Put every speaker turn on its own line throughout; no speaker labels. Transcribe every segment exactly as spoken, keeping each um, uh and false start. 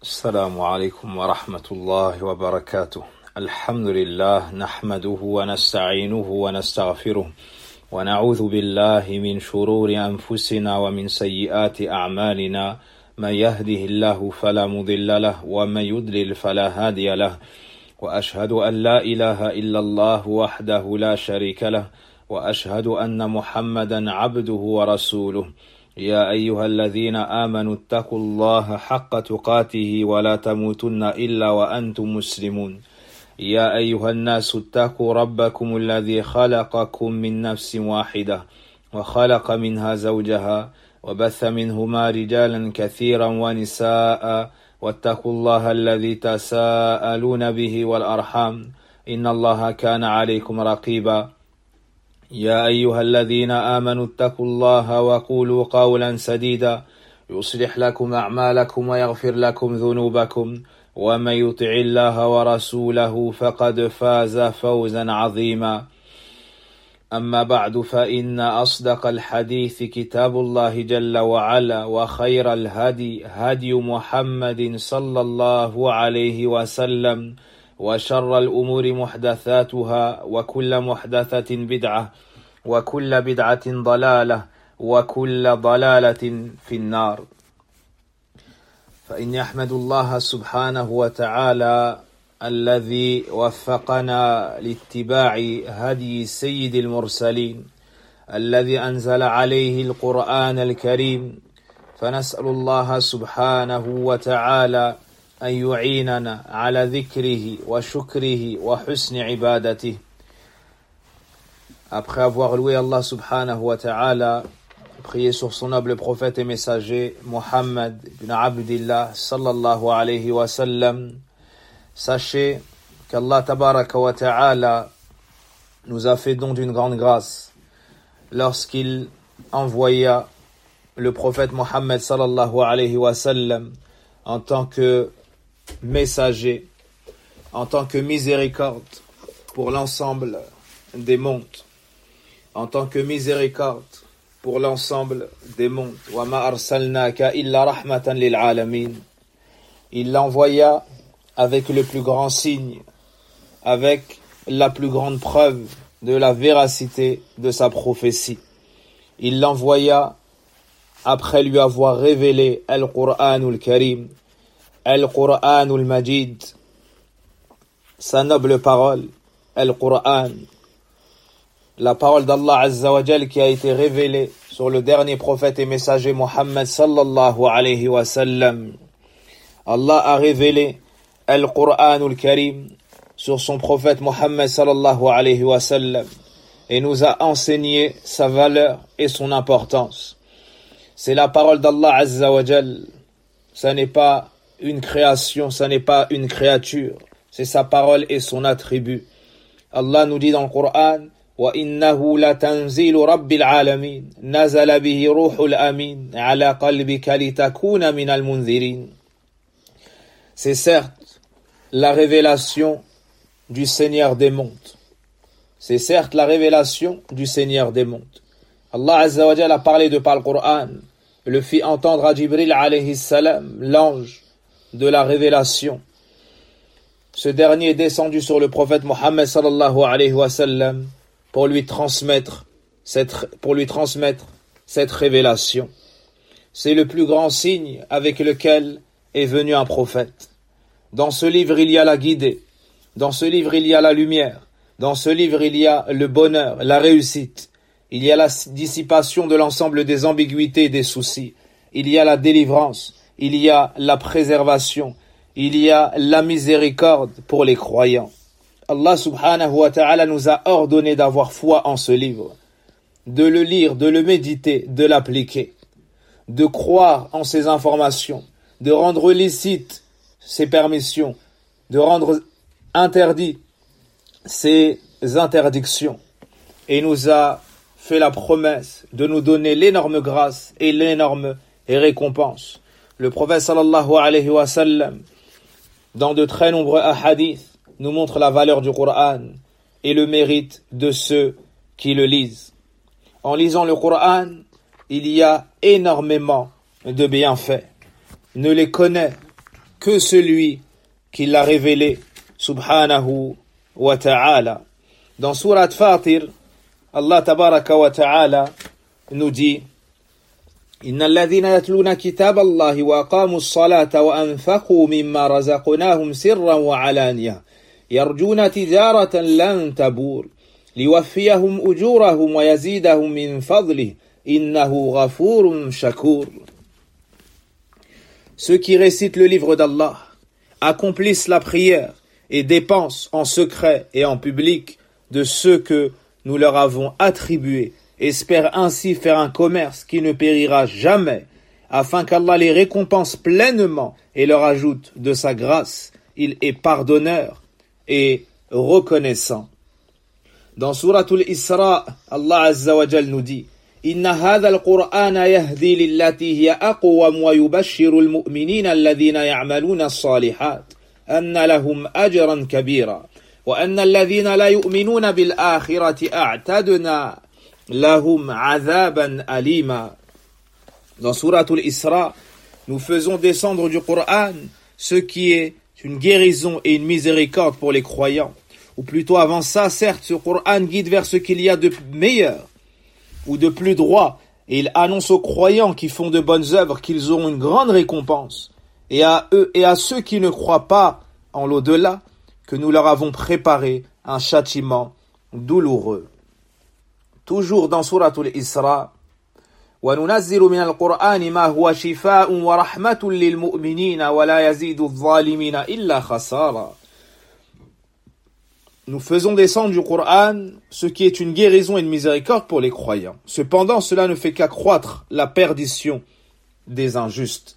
السلام عليكم ورحمة الله وبركاته. الحمد لله نحمده ونستعينه ونستغفره ونعوذ بالله من شرور أنفسنا ومن سيئات أعمالنا. من يهده الله فلا مضل له ومن يضلل فلا هادي له، وأشهد أن لا إله إلا الله وحده لا شريك له، وأشهد أن محمدا عبده ورسوله. يا أيها الذين آمنوا اتقوا الله حق تقاته ولا تموتن إلا وأنتم مسلمون. يا أيها الناس اتقوا ربكم الذي خلقكم من نفس واحدة وخلق منها زوجها وبث منهما رجالا كثيرا ونساء، واتقوا الله الذي تساءلون به والأرحام إن الله كان عليكم رقيبا. يا أيها الذين آمنوا اتقوا الله وقولوا قولا سديدا يصلح لكم أعمالكم ويغفر لكم ذنوبكم، ومن يطع الله ورسوله فقد فاز فوزا عظيما. أما بعد، فإن أصدق الحديث كتاب الله جل وعلا، وخير الهدي هدي محمد صلى الله عليه وسلم، وشر الأمور محدثاتها، وكل محدثة بدعة، وكل بدعة ضلالة، وكل ضلالة في النار. فإني أحمد الله سبحانه وتعالى الذي وفقنا لاتباع هدي سيد المرسلين الذي أنزل عليه القرآن الكريم، فنسأل الله سبحانه وتعالى أن يعيننا على ذكره وشكره وحسن عبادته. Après avoir loué Allah subhanahu wa ta'ala, prié sur son noble prophète et messager Muhammad ibn Abdillah sallallahu alayhi wa sallam, sachez qu'Allah tabaraka wa ta'ala nous a fait don d'une grande grâce lorsqu'il envoya le prophète Muhammad sallallahu alayhi wa sallam en tant que messager, en tant que miséricorde pour l'ensemble des mondes, en tant que miséricorde pour l'ensemble des mondes. Wa ma arsalnaka illa rahmatan lil alamin. Il l'envoya avec le plus grand signe, avec la plus grande preuve de la véracité de sa prophétie. Il l'envoya après lui avoir révélé Al-Qur'anul Karim, Al-Qur'anul Majid, sa noble parole, Al-Qur'an, la parole d'Allah Azza wa Jal qui a été révélée sur le dernier prophète et messager Muhammad sallallahu alayhi wa sallam. Allah a révélé Al-Qur'anul Karim sur son prophète Muhammad sallallahu alayhi wa sallam et nous a enseigné sa valeur et son importance. C'est la parole d'Allah Azza wa Jal. Ça n'est pas une création, ça n'est pas une créature. C'est sa parole et son attribut. Allah nous dit dans le Coran: وَإِنَّهُ لَتَنزِيلُ رَبِّ الْعَالَمِينَ نَزَلَ بِهِ رُوحُ الْأَمِينَ عَلَى قَلْبِكَ لِتَكُونَ مِنَ الْمُنذِرِينَ. C'est certes la révélation du Seigneur des mondes. C'est certes la révélation du Seigneur des mondes. Allah Azza wa Jalla a parlé de par le Coran, le fit entendre à Jibril alayhi salam, l'ange de la révélation. Ce dernier est descendu sur le prophète Muhammad sallallahu alayhi wa sallam pour lui transmettre cette, pour lui transmettre cette révélation. C'est le plus grand signe avec lequel est venu un prophète. Dans ce livre, il y a la guidée. Dans ce livre, il y a la lumière. Dans ce livre, il y a le bonheur, la réussite. Il y a la dissipation de l'ensemble des ambiguïtés et des soucis. Il y a la délivrance. Il y a la préservation. Il y a la miséricorde pour les croyants. Allah subhanahu wa ta'ala nous a ordonné d'avoir foi en ce livre, de le lire, de le méditer, de l'appliquer, de croire en ces informations, de rendre licite ces permissions, de rendre interdit ces interdictions. Et il nous a fait la promesse de nous donner l'énorme grâce et l'énorme récompense. Le prophète sallallahu alayhi wa sallam, dans de très nombreux hadiths, nous montre la valeur du Coran et le mérite de ceux qui le lisent. En lisant le Coran, il y a énormément de bienfaits. Ne les connaît que celui qui l'a révélé, subhanahu wa ta'ala. Dans Surat Fatir, Allah tabaraka wa ta'ala nous dit إن الذين يتلون كتاب الله وأقاموا الصلاة وأنفقوا مما رزقناهم سرا وعلانية يرجون تجارة لن تبور ليوفيهم أجورهم ويزيدهم من فضله إنه غفور شكور. Ceux qui récitent le livre d'Allah, accomplissent la prière et dépensent en secret et en public de ce que nous leur avons attribué, espèrent ainsi faire un commerce qui ne périra jamais, afin qu'Allah les récompense pleinement et leur ajoute de sa grâce. Il est pardonneur et reconnaissant. Dans Suratul Isra, Allah Azza wa Jal nous dit إن هذا القرآن يهدي للتي هي أقوم ويبشر المؤمنين الذين يعملون الصالحات أن لهم أجرا كبيرا وأن الذين لا يؤمنون بالآخرة أعتدنا لهم عذابا أليما. Dans Suratul Isra, nous faisons descendre du Coran ce qui est une guérison et une miséricorde pour les croyants. Ou plutôt avant ça, certes, ce Coran guide vers ce qu'il y a de meilleur ou de plus droit, et il annonce aux croyants qui font de bonnes œuvres qu'ils auront une grande récompense, et à eux et à ceux qui ne croient pas en l'au-delà, que nous leur avons préparé un châtiment douloureux. Toujours dans Suratul Isra, وَنُنَزِّلُ مِنَ الْقُرْآنِ مَا هُوَ شِفَاءٌ وَرَحْمَةٌ لِلْمُؤْمِنِينَ وَلَا يَزِيدُ الظَّالِمِينَ إِلَّا خَسَارًا. Nous faisons descendre du Coran ce qui est une guérison et une miséricorde pour les croyants. Cependant, cela ne fait qu'accroître la perdition des injustes.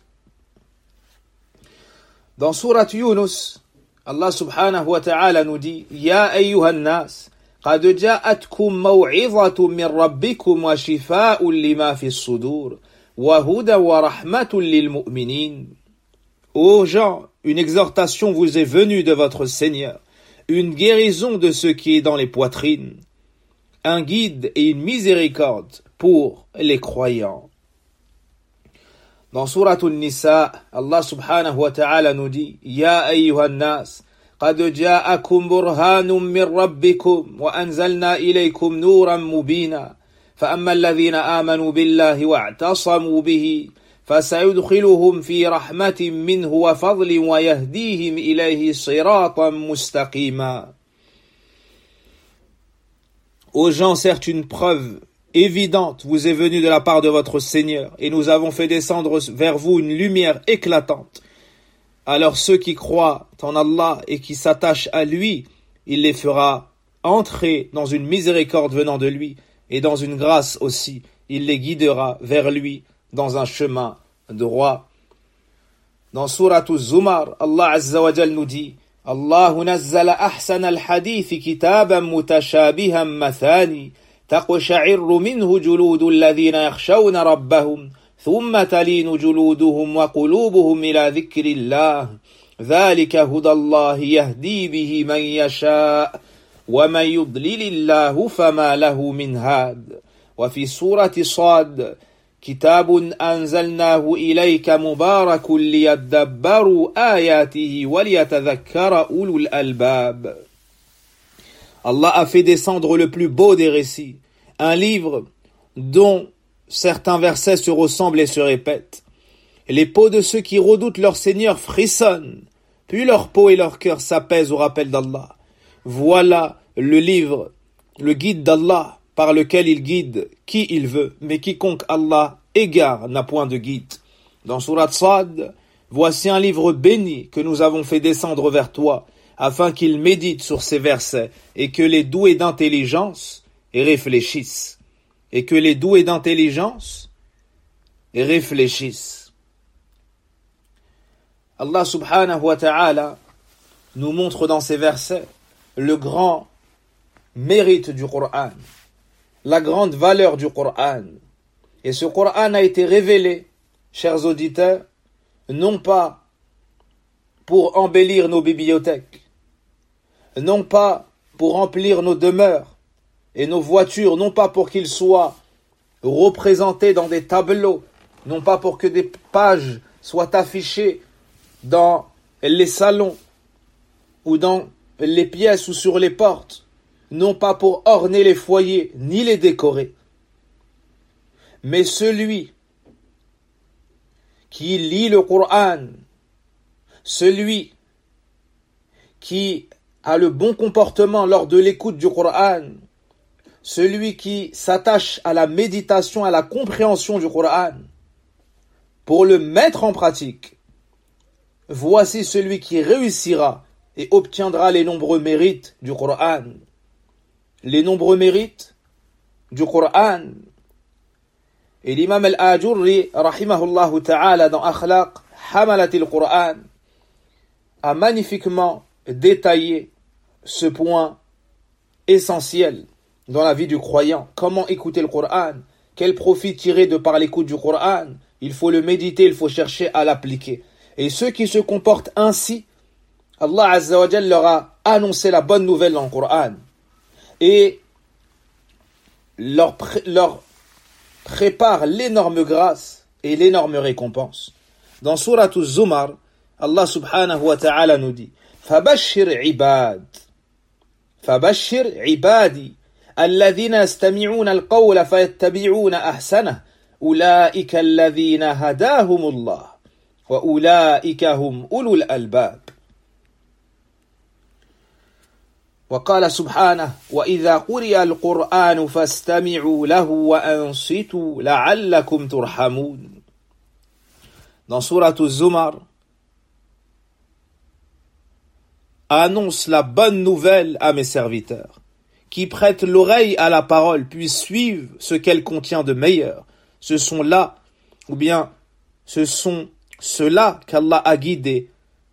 Dans Surat Yunus, Allah subhanahu wa ta'ala nous dit Ya ayyuhan nas, qad ja'atkum maw'izatun min rabbikum wa shifaa'un lima fi as-sudur wa hudan wa rahmatun lil mu'minin. Ô gens, une exhortation vous est venue de votre Seigneur, une guérison de ce qui est dans les poitrines, un guide et une miséricorde pour les croyants. Dans Suratul Nisa, Allah subhanahu wa ta'ala nous dit Ya ayyuhan nas, qad ja'akum burhanun min rabbikum wa anzalna ilaykum nuran mubina fa amma alladhina amanu billahi wa'tasamu bihi فسيدخلهم في رحمة منه وفضل ويهديهم إليه صراطا مستقيما. Aux gens, certes, une preuve évidente vous est venue de la part de votre Seigneur, et nous avons fait descendre vers vous une lumière éclatante. Alors ceux qui croient en Allah et qui s'attachent à lui, il les fera entrer dans une miséricorde venant de lui, et dans une grâce aussi, il les guidera vers lui dans un chemin droit. Dans Surat Az-Zumar, Allah Azza wa Jal nous dit Allahu nazzala ahsana al-hadithi kitaban mutashabihan mathani taqsha'irru minhu juludu alladhina yakhshawna rabbahum thumma talinu juluduhum wa qulubuhum ila dhikrillah dhalika hudallahi yahdi bihi man yasha' wa man yudlilillahu fama lahu min had. Wa fi surati Sad كتاب أنزلناه إليك مبارك ليدبروا آياته وليتذكر أولو الألباب. Allah a fait descendre le plus beau des récits, un livre dont certains versets se ressemblent et se répètent. Les peaux de ceux qui redoutent leur Seigneur frissonnent, puis leur peau et leur cœur s'apaisent au rappel d'Allah. Voilà le livre, le guide d'Allah, par lequel il guide qui il veut, mais quiconque Allah égare n'a point de guide. Dans Surat Sad, voici un livre béni que nous avons fait descendre vers toi, afin qu'il médite sur ces versets, et que les doués d'intelligence réfléchissent. Et que les doués d'intelligence réfléchissent. Allah subhanahu wa ta'ala nous montre dans ces versets le grand mérite du Coran, la grande valeur du Coran. Et ce Coran a été révélé, chers auditeurs, non pas pour embellir nos bibliothèques, non pas pour remplir nos demeures et nos voitures, non pas pour qu'ils soient représentés dans des tableaux, non pas pour que des pages soient affichées dans les salons ou dans les pièces ou sur les portes, non pas pour orner les foyers ni les décorer, mais celui qui lit le Coran, celui qui a le bon comportement lors de l'écoute du Coran, celui qui s'attache à la méditation, à la compréhension du Coran, pour le mettre en pratique, voici celui qui réussira et obtiendra les nombreux mérites du Coran. Les nombreux mérites du Coran. Et l'imam al-Ajurri, rahimahullah ta'ala, dans Akhlaq Hamalat al-Quran, a magnifiquement détaillé ce point essentiel dans la vie du croyant. Comment écouter le Coran? Quel profit tirer de par l'écoute du Coran? Il faut le méditer, il faut chercher à l'appliquer. Et ceux qui se comportent ainsi, Allah Azza wa Jal leur a annoncé la bonne nouvelle dans le Coran et leur, pré- leur prépare l'énorme grâce et l'énorme récompense. Dans Surat Az-Zumar, Allah subhanahu wa ta'ala nous dit فَبَشِّرْ عِبَادِ فَبَشِّرْ عِبَادِي الَّذِينَ يَسْتَمِعُونَ الْقَوْلَ فَيَتَّبِعُونَ أَحْسَنَهُ أُولَئِكَ الَّذِينَ هَدَاهُمُ اللَّهُ وَأُولَئِكَ هُمْ أُولُو الْأَلْبَابِ. وقال سبحانه وإذا قرئ القرآن فاستمعوا له وأنصتوا لعلكم ترحمون. Dans Surat Az-Zumar, annonce la bonne nouvelle à mes serviteurs, qui prêtent l'oreille à la parole, puis suivent ce qu'elle contient de meilleur. Ce sont là, ou bien ce sont ceux-là qu'Allah a guidés,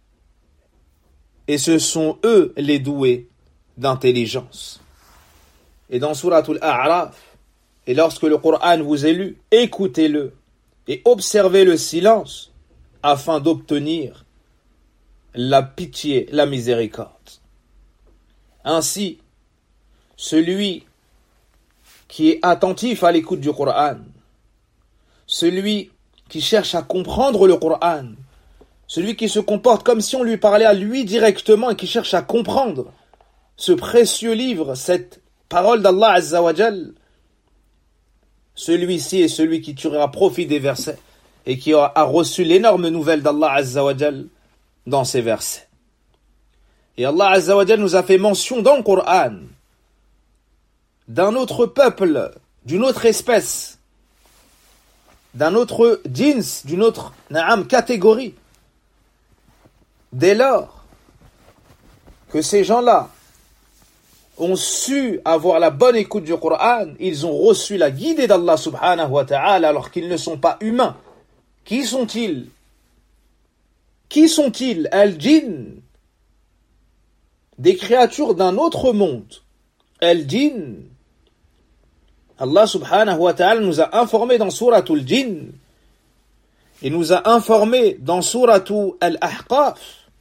et ce sont eux les doués d'intelligence. Et dans Surat Al-A'raf, et lorsque le Coran vous est lu, écoutez-le et observez le silence afin d'obtenir la pitié, la miséricorde. Ainsi, celui qui est attentif à l'écoute du Coran, celui qui cherche à comprendre le Coran, celui qui se comporte comme si on lui parlait à lui directement et qui cherche à comprendre ce précieux livre, cette parole d'Allah Azza wa Jal, celui-ci est celui qui tirera profit des versets et qui a reçu l'énorme nouvelle d'Allah Azza wa Jal dans ces versets. Et Allah Azza wa Jal nous a fait mention dans le Coran d'un autre peuple, d'une autre espèce, d'un autre jins, d'une autre naam, catégorie. Dès lors que ces gens-là ont su avoir la bonne écoute du Coran, ils ont reçu la guidée d'Allah subhanahu wa ta'ala alors qu'ils ne sont pas humains. Qui sont-ils? Qui sont-ils? Al-Jinn, des créatures d'un autre monde. Al-Jinn, Allah subhanahu wa ta'ala nous a informé dans Suratul Jinn et nous a informé dans Suratul Al-Ahqaf.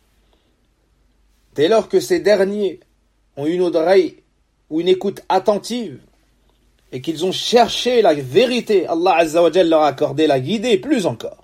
Dès lors que ces derniers ont une oreille ou une écoute attentive et qu'ils ont cherché la vérité, Allah Azza wa Jalla leur a accordé la guidée plus encore.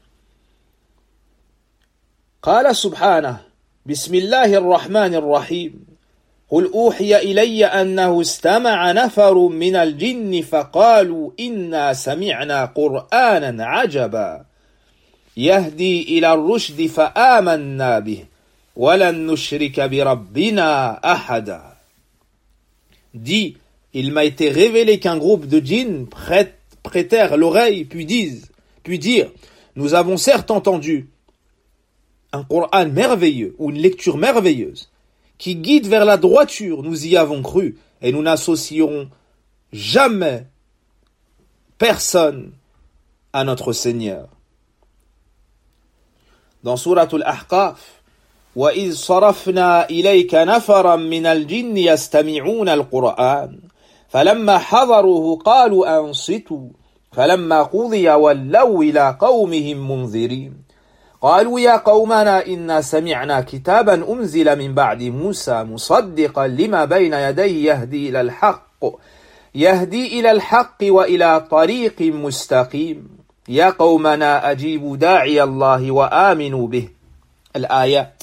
قال سبحانه بسم الله الرحمن الرحيم قل أوحي إلي أنه استمع نفر من الجن فقالوا إنا سمعنا قرآنا عجبا يهدي إلى الرشد فآمنا به ولن نشرك بربنا أحدا. Dit, il m'a été révélé qu'un groupe de djinns prêtèrent l'oreille, puis disent, puis dire, nous avons certes entendu un Coran merveilleux, ou une lecture merveilleuse, qui guide vers la droiture, nous y avons cru, et nous n'associerons jamais personne à notre Seigneur. Dans Suratul Ahqaf, وَإِذْ صَرَفْنَا إِلَيْكَ نَفَرًا مِنَ الْجِنِّ يَسْتَمِعُونَ الْقُرْآنَ فَلَمَّا حَضَرُوهُ قَالُوا أَنصِتُوا فَلَمَّا قُضِيَ وَلَّوْا إِلَى قَوْمِهِمْ مُنذِرِينَ قالوا يا قومنا إنا سمعنا كتابا أنزل من بعد موسى مصدقا لما بين يديه يهدي إلى الحق يهدي إلى الحق وإلى طريق مستقيم يا قومنا أجيبوا داعي الله وآمنوا به al-ayat.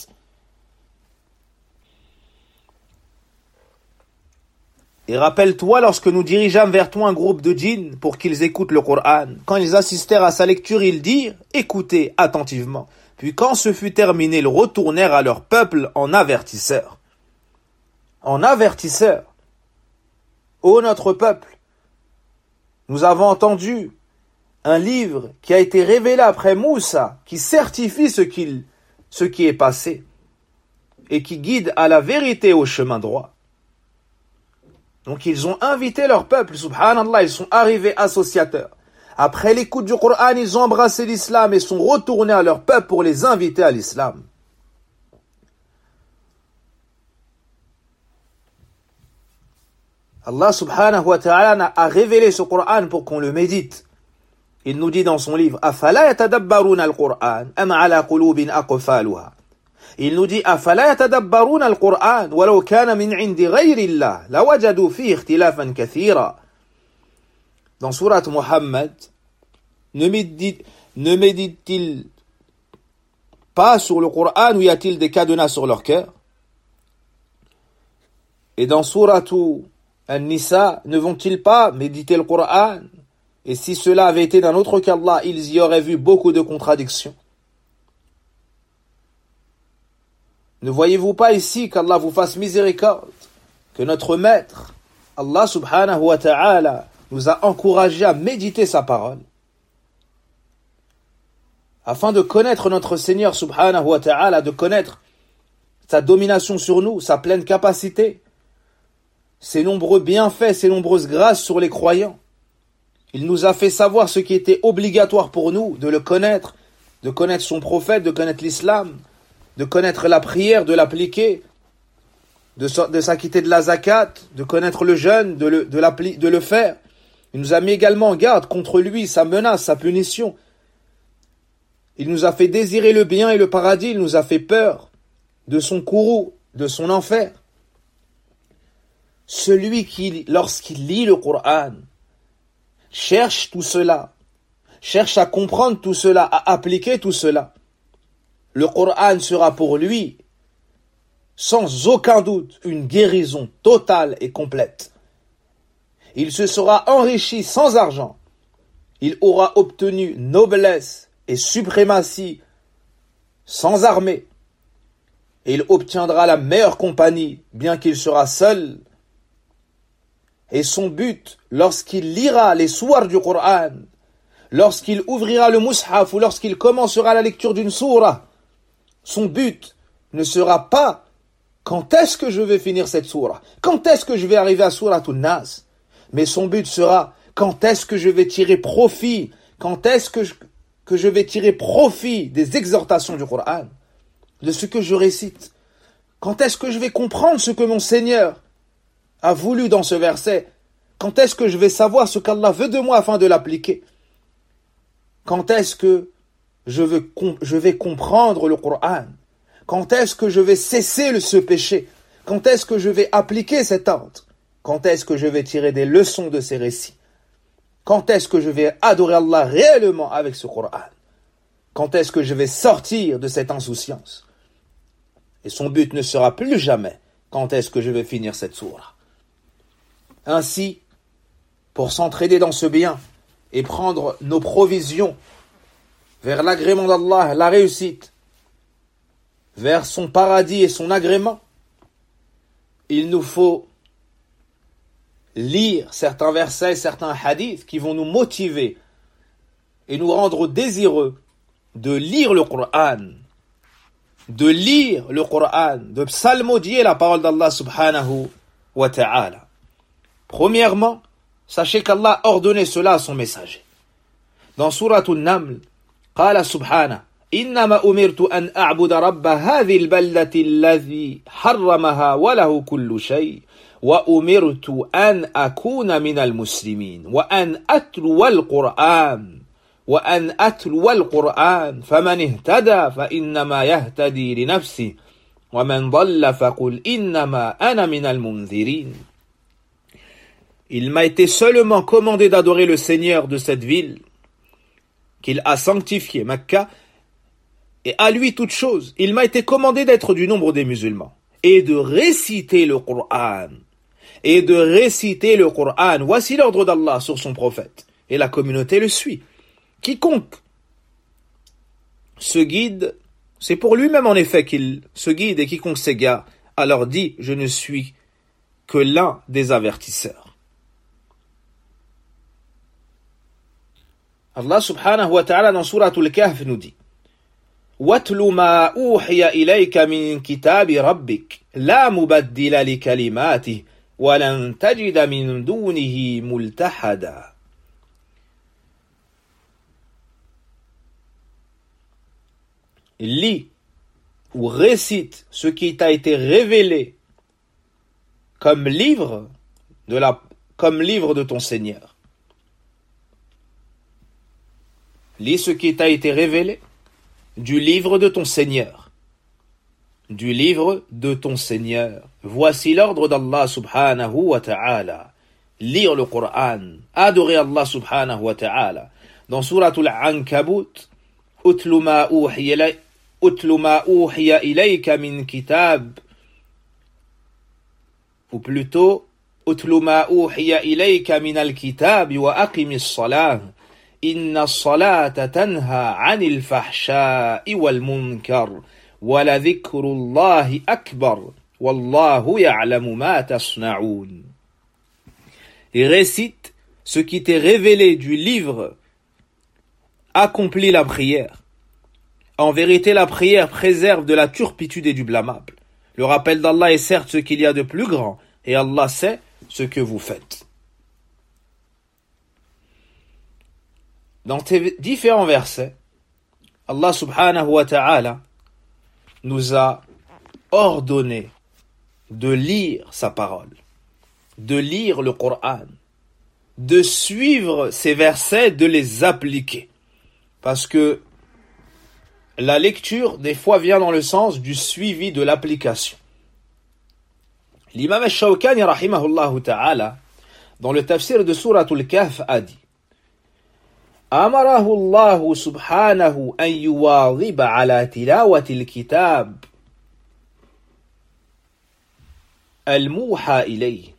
Et rappelle-toi lorsque nous dirigeâmes vers toi un groupe de djinns pour qu'ils écoutent le Coran. Quand ils assistèrent à sa lecture, ils dirent « Écoutez attentivement ». Puis quand ce fut terminé, ils retournèrent à leur peuple en avertisseurs. En avertisseurs. Ô notre peuple, nous avons entendu un livre qui a été révélé après Moussa, qui certifie ce, qu'il, ce qui est passé et qui guide à la vérité au chemin droit. Donc ils ont invité leur peuple, subhanallah, ils sont arrivés associateurs. Après l'écoute du Coran, ils ont embrassé l'islam et sont retournés à leur peuple pour les inviter à l'islam. Allah subhanahu wa ta'ala a révélé ce Coran pour qu'on le médite. Il nous dit dans son livre « Afala yatadabbaruna al-Qur'an, am ala qulubin aqfaluha » Il nous dit « Afala yatadabbaruna al-Qur'an, walau kana min indi ghayri Allah, la wajadu fihi ikhtilafan kathira » Dans sourate Muhammad, ne médite, ne médite-t-il pas sur le Coran ou y a-t-il des cadenas sur leur cœur? Et dans sourate An-Nisa, ne vont-ils pas méditer le Coran? Et si cela avait été d'un autre qu'Allah, ils y auraient vu beaucoup de contradictions. Ne voyez-vous pas ici qu'Allah vous fasse miséricorde, que notre maître, Allah subhanahu wa ta'ala, nous a encouragés à méditer sa parole, afin de connaître notre Seigneur subhanahu wa ta'ala, de connaître sa domination sur nous, sa pleine capacité, ses nombreux bienfaits, ses nombreuses grâces sur les croyants. Il nous a fait savoir ce qui était obligatoire pour nous, de le connaître, de connaître son prophète, de connaître l'islam, de connaître la prière, de l'appliquer, de, de s'acquitter de la zakat, de connaître le jeûne, de le, de, de le faire. Il nous a mis également en garde contre lui, sa menace, sa punition. Il nous a fait désirer le bien et le paradis, il nous a fait peur de son courroux, de son enfer. Celui qui, lorsqu'il lit le Coran, cherche tout cela, cherche à comprendre tout cela, à appliquer tout cela, le Coran sera pour lui, sans aucun doute, une guérison totale et complète. Il se sera enrichi sans argent. Il aura obtenu noblesse et suprématie sans armée. Et il obtiendra la meilleure compagnie, bien qu'il sera seul. Et son but, lorsqu'il lira les sourates du Coran, lorsqu'il ouvrira le mushaf ou lorsqu'il commencera la lecture d'une sourate, son but ne sera pas quand est-ce que je vais finir cette sourate, quand est-ce que je vais arriver à Souratul Nas, mais son but sera quand est-ce que je vais tirer profit, quand est-ce que je, que je vais tirer profit des exhortations du Coran, de ce que je récite, quand est-ce que je vais comprendre ce que mon Seigneur a voulu dans ce verset, quand est-ce que je vais savoir ce qu'Allah veut de moi afin de l'appliquer, quand est-ce que je vais, je vais comprendre le Coran, quand est-ce que je vais cesser ce péché, quand est-ce que je vais appliquer cet ordre, quand est-ce que je vais tirer des leçons de ces récits, quand est-ce que je vais adorer Allah réellement avec ce Coran, quand est-ce que je vais sortir de cette insouciance. Et son but ne sera plus jamais quand est-ce que je vais finir cette sourate. Ainsi, pour s'entraider dans ce bien et prendre nos provisions vers l'agrément d'Allah, la réussite, vers son paradis et son agrément, il nous faut lire certains versets, certains hadiths qui vont nous motiver et nous rendre désireux de lire le Coran, de lire le Coran, de psalmodier la parole d'Allah subhanahu wa ta'ala. Premièrement, sachez qu'Allah a ordonné cela à son messager. Dans Souratul Naml, قال سبحانه إنما أمرت أن أعبد رب هذه البلدة الذي حرمها وله كل شيء وأمرت أن أكون من المسلمين وأن أتلو القرآن وأن أتلو القرآن فمن اهتدى فإنما يهتدي لنفسه ومن ضل فقل إنما أنا من المنذرين. Il m'a été seulement commandé d'adorer le Seigneur de cette ville qu'il a sanctifié, Mecca, et à lui toute chose, il m'a été commandé d'être du nombre des musulmans, et de réciter le Coran, et de réciter le Coran. Voici l'ordre d'Allah sur son prophète, et la communauté le suit. Quiconque se guide, c'est pour lui-même en effet qu'il se guide, et quiconque s'égare, alors dit, je ne suis que l'un des avertisseurs. Allah subhanahu wa ta'ala dans Suratul Kahf nous dit وَاتْلُ مَا أُوحِيَ إِلَيْكَ مِنْ كِتَابِ رَبِّكَ لَا مُبَدِّلَ لِكَلِمَاتِهِ وَلَنْ تَجِدَ مِنْ دُونِهِ مُلْتَحَدًا. Lis ou récite ce qui t'a été révélé comme livre de la, comme livre de ton Seigneur. Lis ce qui t'a été révélé du livre de ton Seigneur. Du livre de ton Seigneur. Voici l'ordre d'Allah subhanahu wa ta'ala. Lire le Coran. Adorer Allah subhanahu wa ta'ala. Dans Suratul Ankabut, Utlu ma uhiya Utlu ma uhiya ilayka min kitab. Ou plutôt, Utlu ma uhiya ilayka min al-kitab wa aqimis salah. Inna as-salata tanha 'anil fahsha'i wal munkar wa la dhikrullahi akbar wallahu ya'lamu ma tasna'un. Et récite ce qui t'est révélé du livre. Accomplis la prière. En vérité, la prière préserve de la turpitude et du blâmable. Le rappel d'Allah est certes ce qu'il y a de plus grand, et Allah sait ce que vous faites. Dans ces différents versets, Allah subhanahu wa ta'ala nous a ordonné de lire sa parole, de lire le Coran, de suivre ces versets, de les appliquer. Parce que la lecture, des fois, vient dans le sens du suivi de l'application. L'imam al-Shawkani, rahimahullah ta'ala, dans le tafsir de Suratul Kahf, a dit Amarahu Allah subhanahu an yuwadhiba ala tilawati al-kitab al-muha ilayh.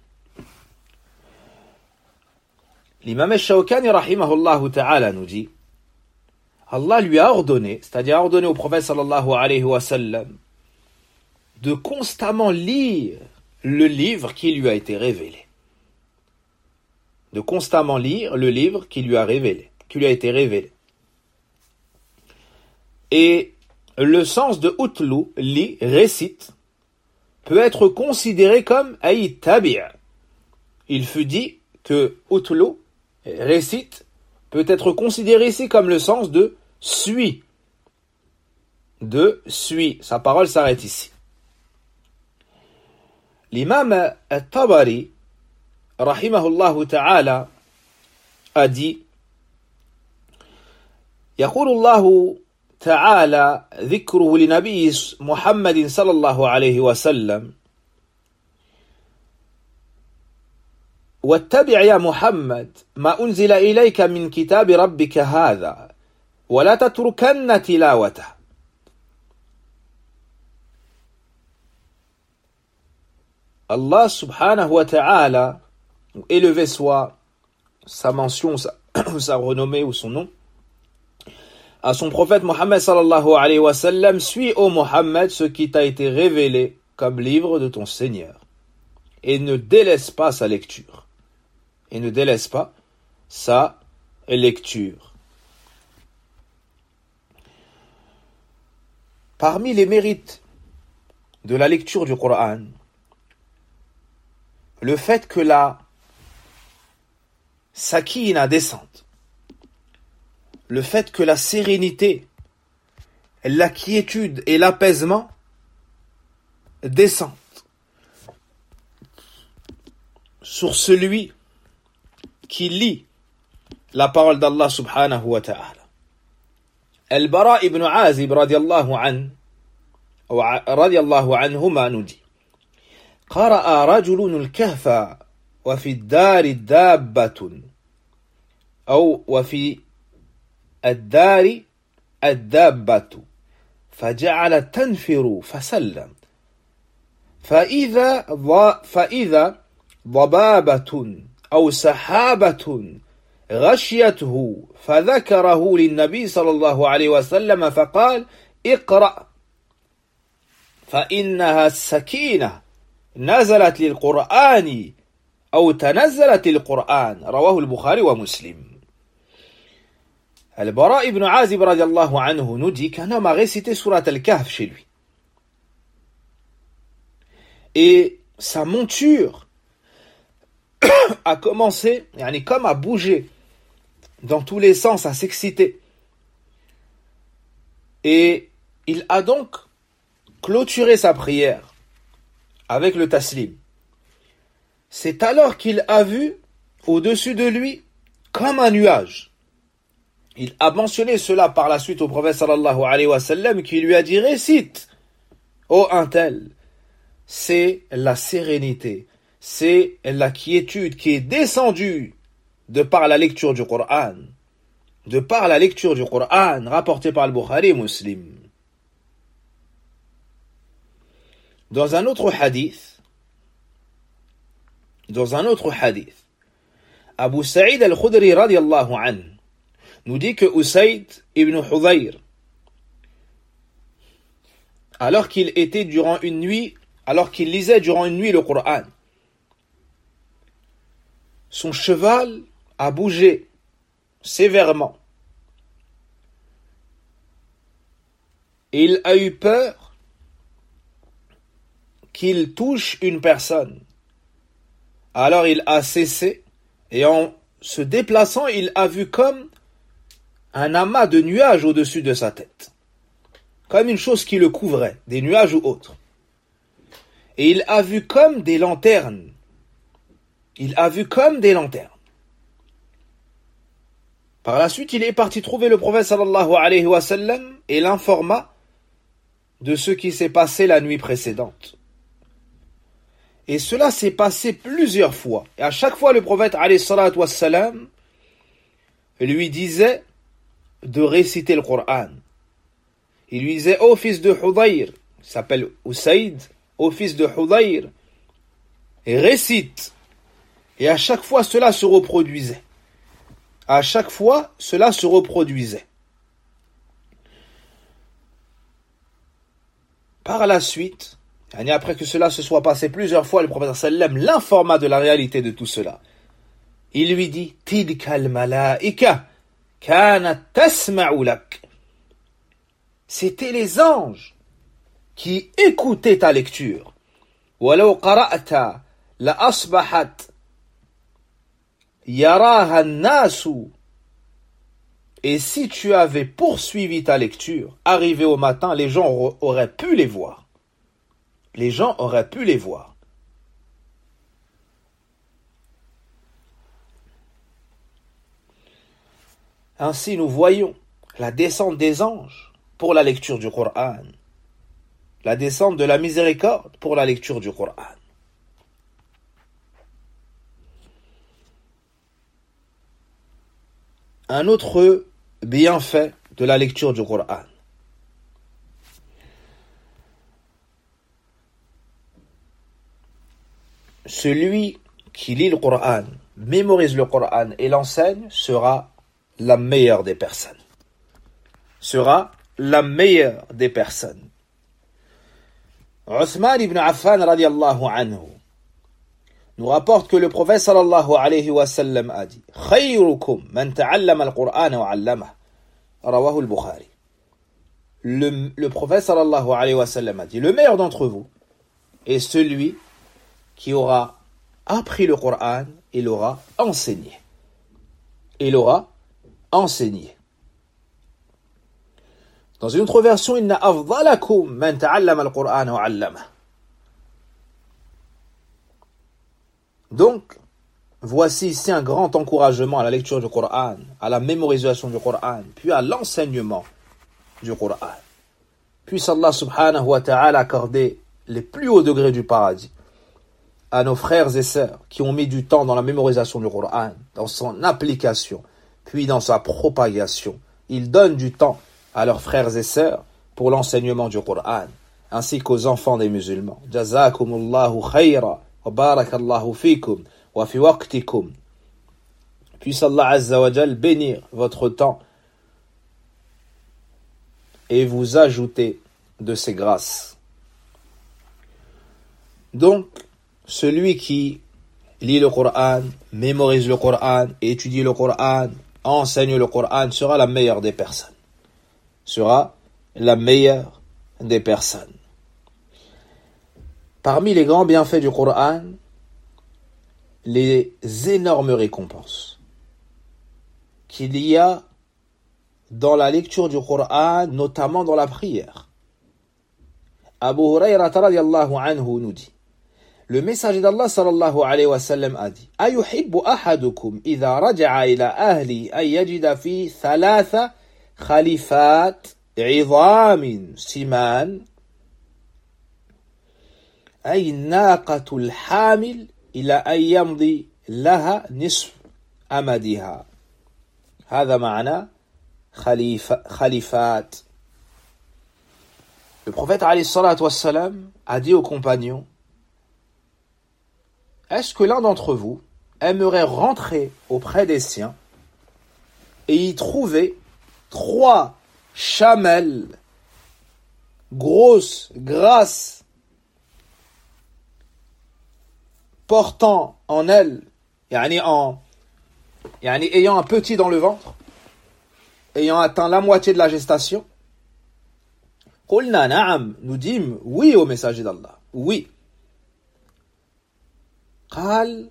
L'imam al-Shawkani, rahimahullah ta'ala, nous dit Allah lui a ordonné, c'est-à-dire a ordonné au prophète sallallahu alayhi wa sallam, de constamment lire le livre qui lui a été révélé. De constamment lire le livre qui lui a révélé, qui lui a été révélé. Et le sens de utlu, lit, récite, peut être considéré comme ay tabi'a. Il fut dit que utlu, récite, peut être considéré ici comme le sens de suis. De suis. Sa parole s'arrête ici. L'imam al-Tabari, rahimahullah ta'ala, a dit يقول الله تعالى ذكره لنبي محمد صلى الله عليه وسلم واتبع يا محمد ما أنزل إليك من كتاب ربك هذا ولا تتركن تلاوته. Allah subhanahu wa ta'ala, élevé soit sa mention, sa, sa renommée ou son nom, à son prophète Mohammed sallallahu alayhi wa sallam, suis ô Mohammed ce qui t'a été révélé comme livre de ton Seigneur, et ne délaisse pas sa lecture. Et ne délaisse pas sa lecture. Parmi les mérites de la lecture du Coran, le fait que la sakina descende, le fait que la sérénité, la quiétude et l'apaisement descendent sur celui qui lit la parole d'Allah subhanahu wa ta'ala. Al-Bara ibn Azib radiallahu anhu radiallahu anhuma nous dit قرأ رجل الكهف وفي الدار دابة أو وفي الدار الدابة فجعلت تنفر فسلم فإذا فإذا ضبابة أو سحابة غشيته فذكره للنبي صلى الله عليه وسلم فقال اقرأ فإنها السكينة نزلت للقرآن أو تنزلت القرآن رواه البخاري ومسلم. Al-Bara ibn Azib radiallahu anhu nous dit qu'un homme a récité Surat al-Kahf chez lui. Et sa monture a commencé, yani comme à bouger dans tous les sens, à s'exciter. Et il a donc clôturé sa prière avec le taslim. C'est alors qu'il a vu au-dessus de lui comme un nuage. Il a mentionné cela par la suite au prophète sallallahu alayhi wa sallam qui lui a dit récite, ô un tel, c'est la sérénité, c'est la quiétude qui est descendue de par la lecture du Coran, de par la lecture du Coran rapportée par le Bukhari et Muslim. Dans un autre hadith, dans un autre hadith, Abu Sa'id al-Khudri radiallahu anhu nous dit que Usayd ibn Hudayr, alors qu'il était durant une nuit, alors qu'il lisait durant une nuit le Coran, son cheval a bougé sévèrement. Et il a eu peur qu'il touche une personne. Alors il a cessé et en se déplaçant, il a vu comme un amas de nuages au-dessus de sa tête, comme une chose qui le couvrait, des nuages ou autres. Et il a vu comme des lanternes. Il a vu comme des lanternes. Par la suite, il est parti trouver le prophète sallallahu alayhi wa sallam et l'informa de ce qui s'est passé la nuit précédente. Et cela s'est passé plusieurs fois. Et à chaque fois, le prophète alayhi salatu wa sallam lui disait de réciter le Coran. Il lui disait, ô fils de Hudayr, il s'appelle Usayd, ô fils de Hudayr, et récite. Et à chaque fois, cela se reproduisait. À chaque fois, cela se reproduisait. Par la suite, après que cela se soit passé plusieurs fois, le prophète sallam l'informa de la réalité de tout cela. Il lui dit, Tilka al-malaika kanat tasma'u lak. C'était les anges qui écoutaient ta lecture. Walau qara'ta la asbahat yaraha an-nasu. Et si tu avais poursuivi ta lecture, arrivé au matin, les gens auraient pu les voir. Les gens auraient pu les voir. Ainsi, nous voyons la descente des anges pour la lecture du Coran, la descente de la miséricorde pour la lecture du Coran. Un autre bienfait de la lecture du Coran. Celui qui lit le Coran, mémorise le Coran et l'enseigne sera la meilleure des personnes. Sera la meilleure des personnes. Uthman ibn Affan radiallahu anhu nous rapporte que le prophète sallallahu alayhi wa sallam a dit Khayrukum man ta'allama al-Qur'ana wa 'allamahu. Rawahu al-Bukhari. Le, le prophète sallallahu alayhi wa sallam a dit le meilleur d'entre vous est celui qui aura appris le Coran et l'aura enseigné. Et l'aura enseigné. Dans une autre version, inna afdalakum man ta'allama al-Qur'ana wa 'allamahu. Donc, voici ici un grand encouragement à la lecture du Coran, à la mémorisation du Coran, puis à l'enseignement du Coran. Puisse Allah subhanahu wa ta'ala accorder les plus hauts degrés du paradis à nos frères et sœurs qui ont mis du temps dans la mémorisation du Coran, dans son application, puis dans sa propagation. Ils donnent du temps à leurs frères et sœurs pour l'enseignement du Coran, ainsi qu'aux enfants des musulmans. Jazakumullahu khayra wa barakallahu fikum wa fi waqtikum. Puisse Allah Azza wa Jal bénir votre temps et vous ajouter de ses grâces. Donc, celui qui lit le Coran, mémorise le Coran, étudie le Coran, enseigne le Coran, sera la meilleure des personnes. Sera la meilleure des personnes. Parmi les grands bienfaits du Coran, les énormes récompenses qu'il y a dans la lecture du Coran, notamment dans la prière. Abu Hurayra radiyallahu anhu nous dit, le messager d'Allah sallallahu alayhi wa sallam a dit, ayuhibbu ahadukum idha raja'a ila ahli an yajida fi thalatha khalifat idhamin siman ay naqatul hamil ila an yamdi laha nisf amadiha. هذا معنى خليفة خليفات. Le prophète alayhi salatu wassalam a dit aux compagnons, est-ce que l'un d'entre vous aimerait rentrer auprès des siens et y trouver trois chamelles grosses, grasses, portant en elles, yani en Yani ayant un petit dans le ventre, ayant atteint la moitié de la gestation, Qulna na'am, nous dîmes oui au messager d'Allah, oui. قال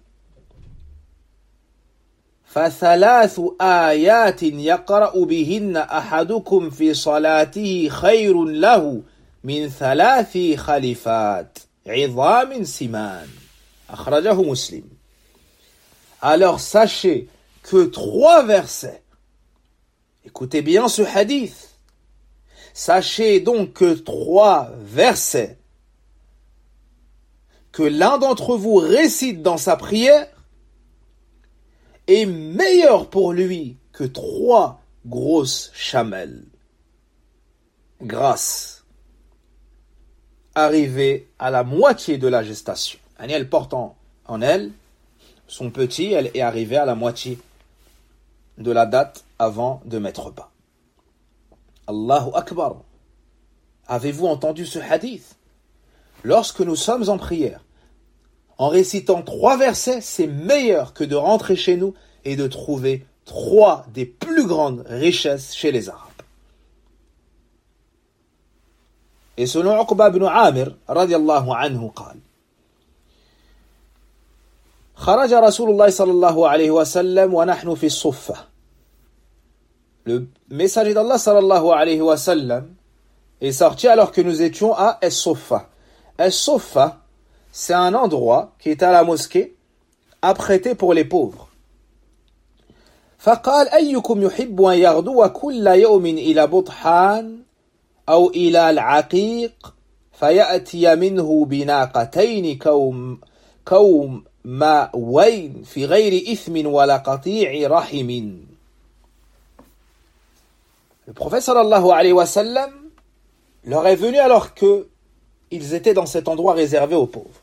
فثلاث آيات يقرأ بهن أحدكم في صلاته خير له من ثلاث خليفات عظام سمان أخرجه مسلم. Alors sachez que trois versets, écoutez bien ce hadith, sachez donc que trois versets que l'un d'entre vous récite dans sa prière est meilleur pour lui que trois grosses chamelles grasses arrivées à la moitié de la gestation. Elle porte en, en elle son petit, elle est arrivée à la moitié de la date avant de mettre bas. Allahu Akbar. Avez-vous entendu ce hadith? Lorsque nous sommes en prière, en récitant trois versets, c'est meilleur que de rentrer chez nous et de trouver trois des plus grandes richesses chez les Arabes. Et selon Uqba ibn Amir, radiyallahu anhu, قال خرج رسول الله صلى الله عليه وسلم ونحن في الصفة. Le messager d'Allah sallallahu alayhi wa sallam est sorti alors que nous étions à Es-Soffa. Es-Soffa, c'est un endroit qui est à la mosquée, apprêté pour les pauvres. فقال أيكم يحب أن يغدو كل يوم إلى بطحان أو إلى العقيق فيأتي منه بناقتين كوم كوم ماوين في غير إثم ولا قطيع رحم. Le prophète sallallahu alayhi wa sallam leur est venu alors que ils étaient dans cet endroit réservé aux pauvres.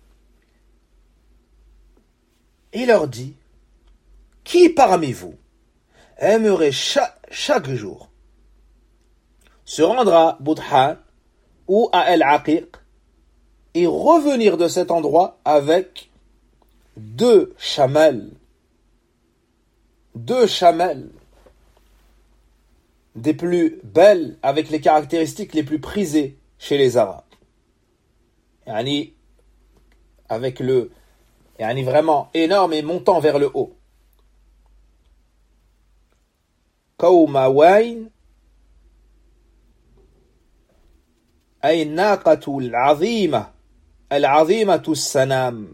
Il leur dit, qui parmi vous aimerait chaque, chaque jour se rendre à Budhan ou à El-Aqiq et revenir de cet endroit avec deux chamelles, deux chamelles des plus belles avec les caractéristiques les plus prisées chez les Arabes. Yani, avec le yani vraiment énorme et montant vers le haut. Kawmawain ay naqatu al-azima al-azimatu as-sanam.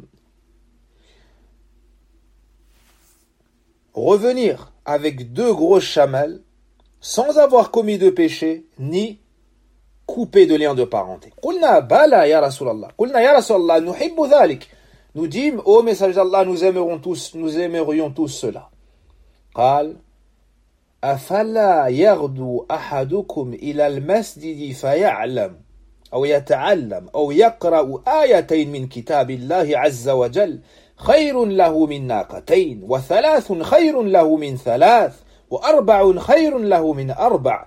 Revenir avec deux grosses chamelles sans avoir commis de péché ni coupé de lien de parenté. Qulna bala ya Rasulallah. Qulna ya Rasulallah, nuhibbu dhalik. Nous dîmes, ô messager d'Allah, nous aimerons tous, nous aimerions tous cela. Qal أفلا يغدو أحدكم إلى المسجد فيعلم أو يتعلم أو يقرأ آيتين من كتاب الله عز وجل خير له من ناقتين وثلاث خير له من ثلاث وأربع خير له من أربع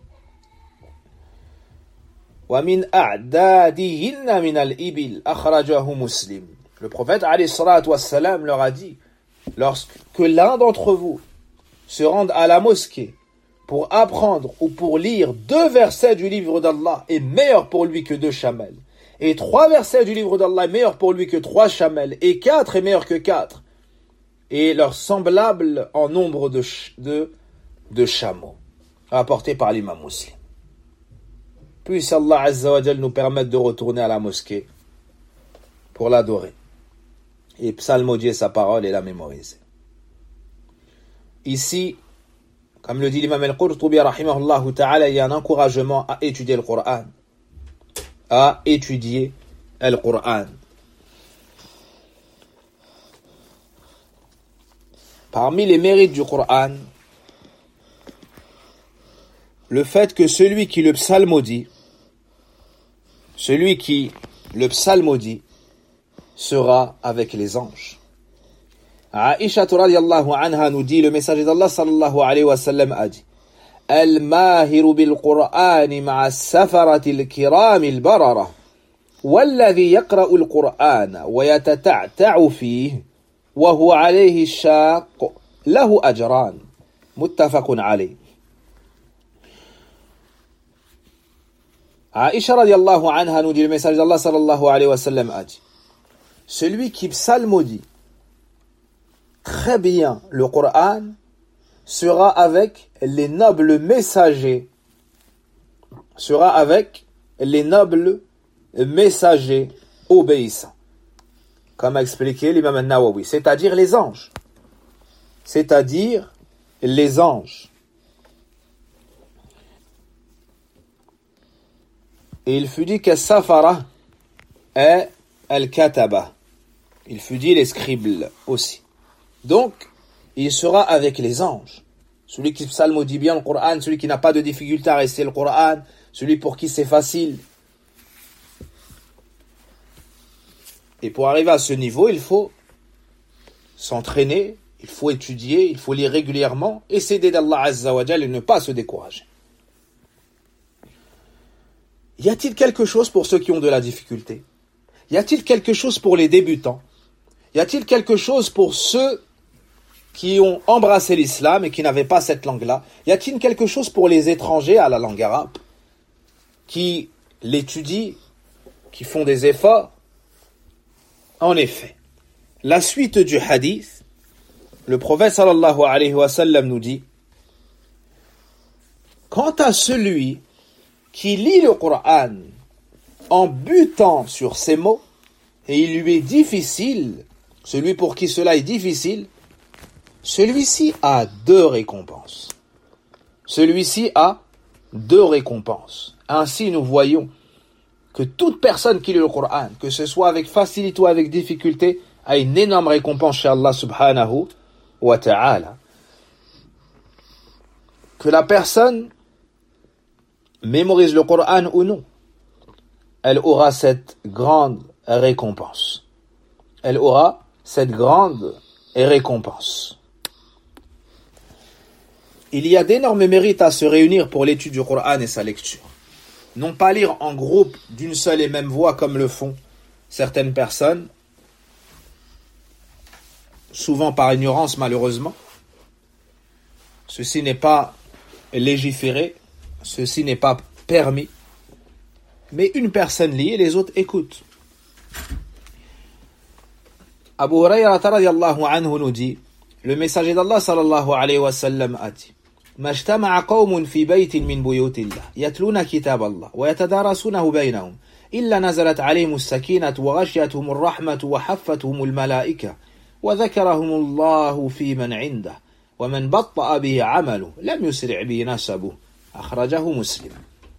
ومن أعدادهن من الإبل أخرجه مسلم. Le prophète alayhi salatu wassalam leur a dit, lorsque l'un d'entre vous se rende à la mosquée pour apprendre ou pour lire deux versets du livre d'Allah est meilleur pour lui que deux chamelles, et trois versets du livre d'Allah est meilleur pour lui que trois chamelles, et quatre est meilleur que quatre, et leur semblable en nombre de, de, de chameaux, rapporté par l'imam Muslim. Puisse Allah Azza wa Jal nous permettre de retourner à la mosquée pour l'adorer et psalmodier sa parole et la mémoriser. Ici, comme le dit l'imam al-Qurtubi rahimahullah ta'ala, il y a un encouragement à étudier le Coran, à étudier le Coran. Parmi les mérites du Coran, le fait que celui qui le psalmodie, celui qui le psalmodie sera avec les anges. Aïcha radiyallahu anha nous dit, le messager d'Allah sallallahu alayhi wa sallam a dit, Al-mahiru bil-Qur'ani ma'a safarati al-kirami al-barara walladhi yaqra'u al-Qur'ana wa yatata'ta'u fihi wa huwa alayhi shaq lahu ajran muttafaqun alayh. Aïcha radiyallahu anha nous dit, le messager d'Allah sallallahu alayhi wa sallam a dit, celui qui psalmodie très bien le Coran sera avec les nobles messagers, sera avec les nobles messagers obéissants, comme a expliqué l'imam al-Nawawi, c'est-à-dire les anges, c'est-à-dire les anges. Et il fut dit que Safara est Al-Kataba. Il fut dit les scribes aussi. Donc, il sera avec les anges. Celui qui psalmodie bien le Coran, celui qui n'a pas de difficulté à réciter le Coran, celui pour qui c'est facile. Et pour arriver à ce niveau, il faut s'entraîner, il faut étudier, il faut lire régulièrement et s'aider d'Allah Azza wa Jal et ne pas se décourager. Y a-t-il quelque chose pour ceux qui ont de la difficulté? Y a-t-il quelque chose pour les débutants? Y a-t-il quelque chose pour ceux qui ont embrassé l'islam et qui n'avaient pas cette langue-là? Y a-t-il quelque chose pour les étrangers à la langue arabe, qui l'étudient, qui font des efforts? En effet, la suite du hadith, le prophète sallallahu alayhi wa sallam nous dit, quant à celui qui lit le Coran en butant sur ces mots, et il lui est difficile, celui pour qui cela est difficile, celui-ci a deux récompenses. Celui-ci a deux récompenses. Ainsi, nous voyons que toute personne qui lit le Coran, que ce soit avec facilité ou avec difficulté, a une énorme récompense chez Allah subhanahu wa ta'ala. Que la personne mémorise le Coran ou non, elle aura cette grande récompense. Elle aura cette grande récompense. Il y a d'énormes mérites à se réunir pour l'étude du Coran et sa lecture. Non pas lire en groupe d'une seule et même voix comme le font certaines personnes, souvent par ignorance malheureusement. Ceci n'est pas légiféré, ceci n'est pas permis, mais une personne lit et les autres écoutent. Abu Hurayra radiyallahu anhu nous dit, le messager d'Allah sallallahu alayhi wa sallam a dit, ما اجتمع قوم في بيت من بيوت الله يتلون كتاب الله ويتدارسونه بينهم إلا نزلت عليهم السكينة وغشيتهم الرحمة وحفتهم الملائكة وذكرهم الله في من عنده ومن بطأ به عمله لم يسرع به نسبه أخرجه مسلم.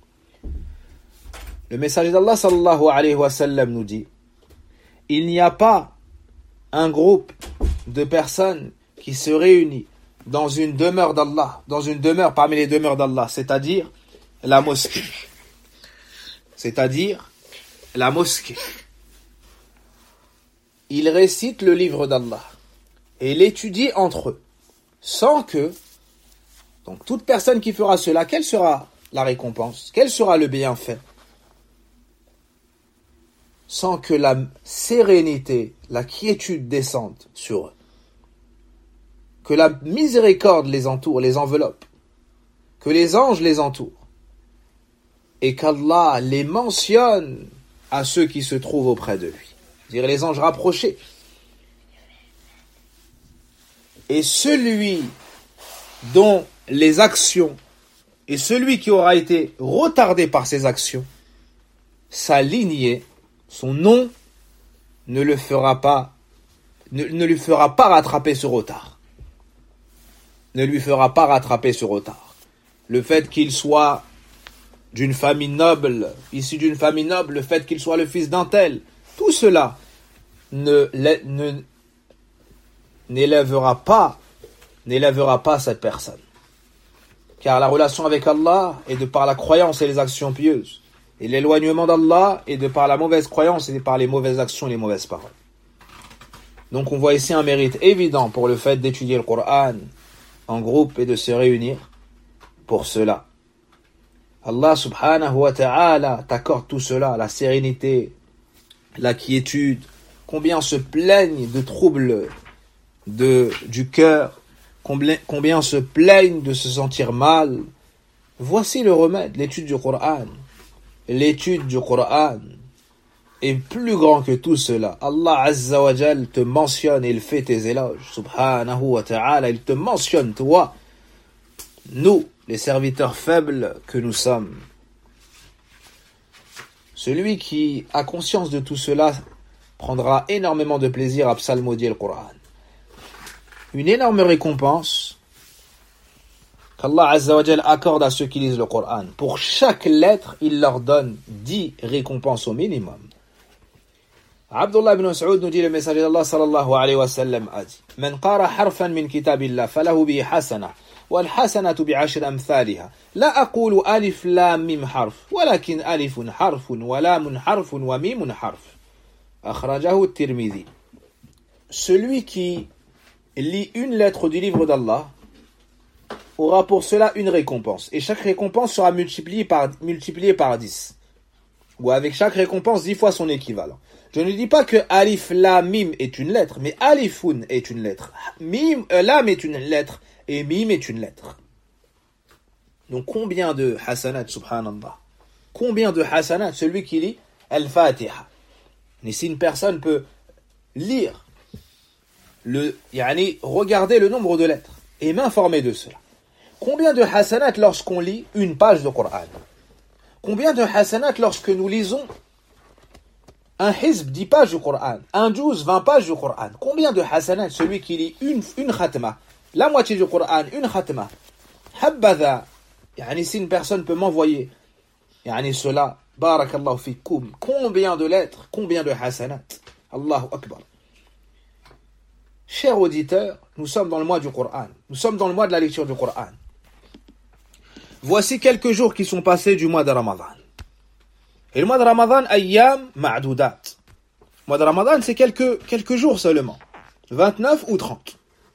Le messager d'Allah sallallahu alayhi wa sallam nous dit, il n'y a pas un groupe de personnes qui se réunit dans une demeure d'Allah, dans une demeure parmi les demeures d'Allah, c'est-à-dire la mosquée. C'est-à-dire la mosquée. Ils récitent le livre d'Allah et l'étudient entre eux, sans que, donc toute personne qui fera cela, quelle sera la récompense? Quel sera le bienfait? Sans que la sérénité, la quiétude descende sur eux. Que la miséricorde les entoure, les enveloppe. Que les anges les entourent. Et qu'Allah les mentionne à ceux qui se trouvent auprès de lui. C'est-à-dire les anges rapprochés. Et celui dont les actions, et celui qui aura été retardé par ses actions, sa lignée, son nom, ne le fera pas, ne, ne lui fera pas rattraper ce retard. Ne lui fera pas rattraper ce retard. Le fait qu'il soit d'une famille noble, issu d'une famille noble, le fait qu'il soit le fils d'un tel, tout cela ne, ne, n'élèvera pas, n'élèvera pas cette personne. Car la relation avec Allah est de par la croyance et les actions pieuses. Et l'éloignement d'Allah est de par la mauvaise croyance et de par les mauvaises actions et les mauvaises paroles. Donc on voit ici un mérite évident pour le fait d'étudier le Coran en groupe et de se réunir pour cela. Allah subhanahu wa ta'ala t'accorde tout cela, la sérénité, la quiétude, combien se plaignent de troubles de, du cœur, combien, combien se plaignent de se sentir mal. Voici le remède, l'étude du Coran. L'étude du Coran est plus grand que tout cela. Allah Azza wa Jal te mentionne et il fait tes éloges. Subhanahu wa ta'ala, il te mentionne, toi, nous, les serviteurs faibles que nous sommes. Celui qui a conscience de tout cela prendra énormément de plaisir à psalmodier le Coran. Une énorme récompense qu'Allah Azza wa Jal accorde à ceux qui lisent le Coran. Pour chaque lettre, il leur donne dix récompenses au minimum. Abdullah ibn Mas'ud nous dit, le messager d'Allah sallallahu alayhi wa sallam a dit: Man qara harfan min kitabillah falahu bihi hasana wal hasanatu bi'ashri amthaliha la aqulu alif lam mim harf walakin alifun harfun wa lamun harfun wa mimun harf. Akhrajahu at-Tirmidhi. Celui qui lit une lettre du livre d'Allah aura pour cela une récompense. Et chaque récompense sera multipliée par, multipliée par dix. Ou avec chaque récompense, dix fois son équivalent. Je ne dis pas que alif, lam, mim est une lettre, mais alifun est une lettre. Mim, euh, lam est une lettre, et mim est une lettre. Donc combien de hasanat, subhanallah. Combien de hasanat, celui qui lit al-Fatiha. Et si une personne peut lire, le, yani, regarder le nombre de lettres, et m'informer de cela. Combien de hasanat lorsqu'on lit une page de Coran? Combien de hasanat lorsque nous lisons un hizb, dix pages du Coran, un juz, vingt pages du Coran? Combien de hasanat celui qui lit une, une khatma, la moitié du Coran, une khatma? Habbatha, yani si une personne peut m'envoyer, yani cela, barakallahu fikum, combien de lettres, combien de hasanat? Allahu Akbar. Chers auditeurs, nous sommes dans le mois du Coran, nous sommes dans le mois de la lecture du Coran. Voici quelques jours qui sont passés du mois de Ramadan. Et le mois de Ramadan, ayyam ma'doudat. Le mois de Ramadan, c'est quelques, quelques jours seulement. vingt-neuf ou trente.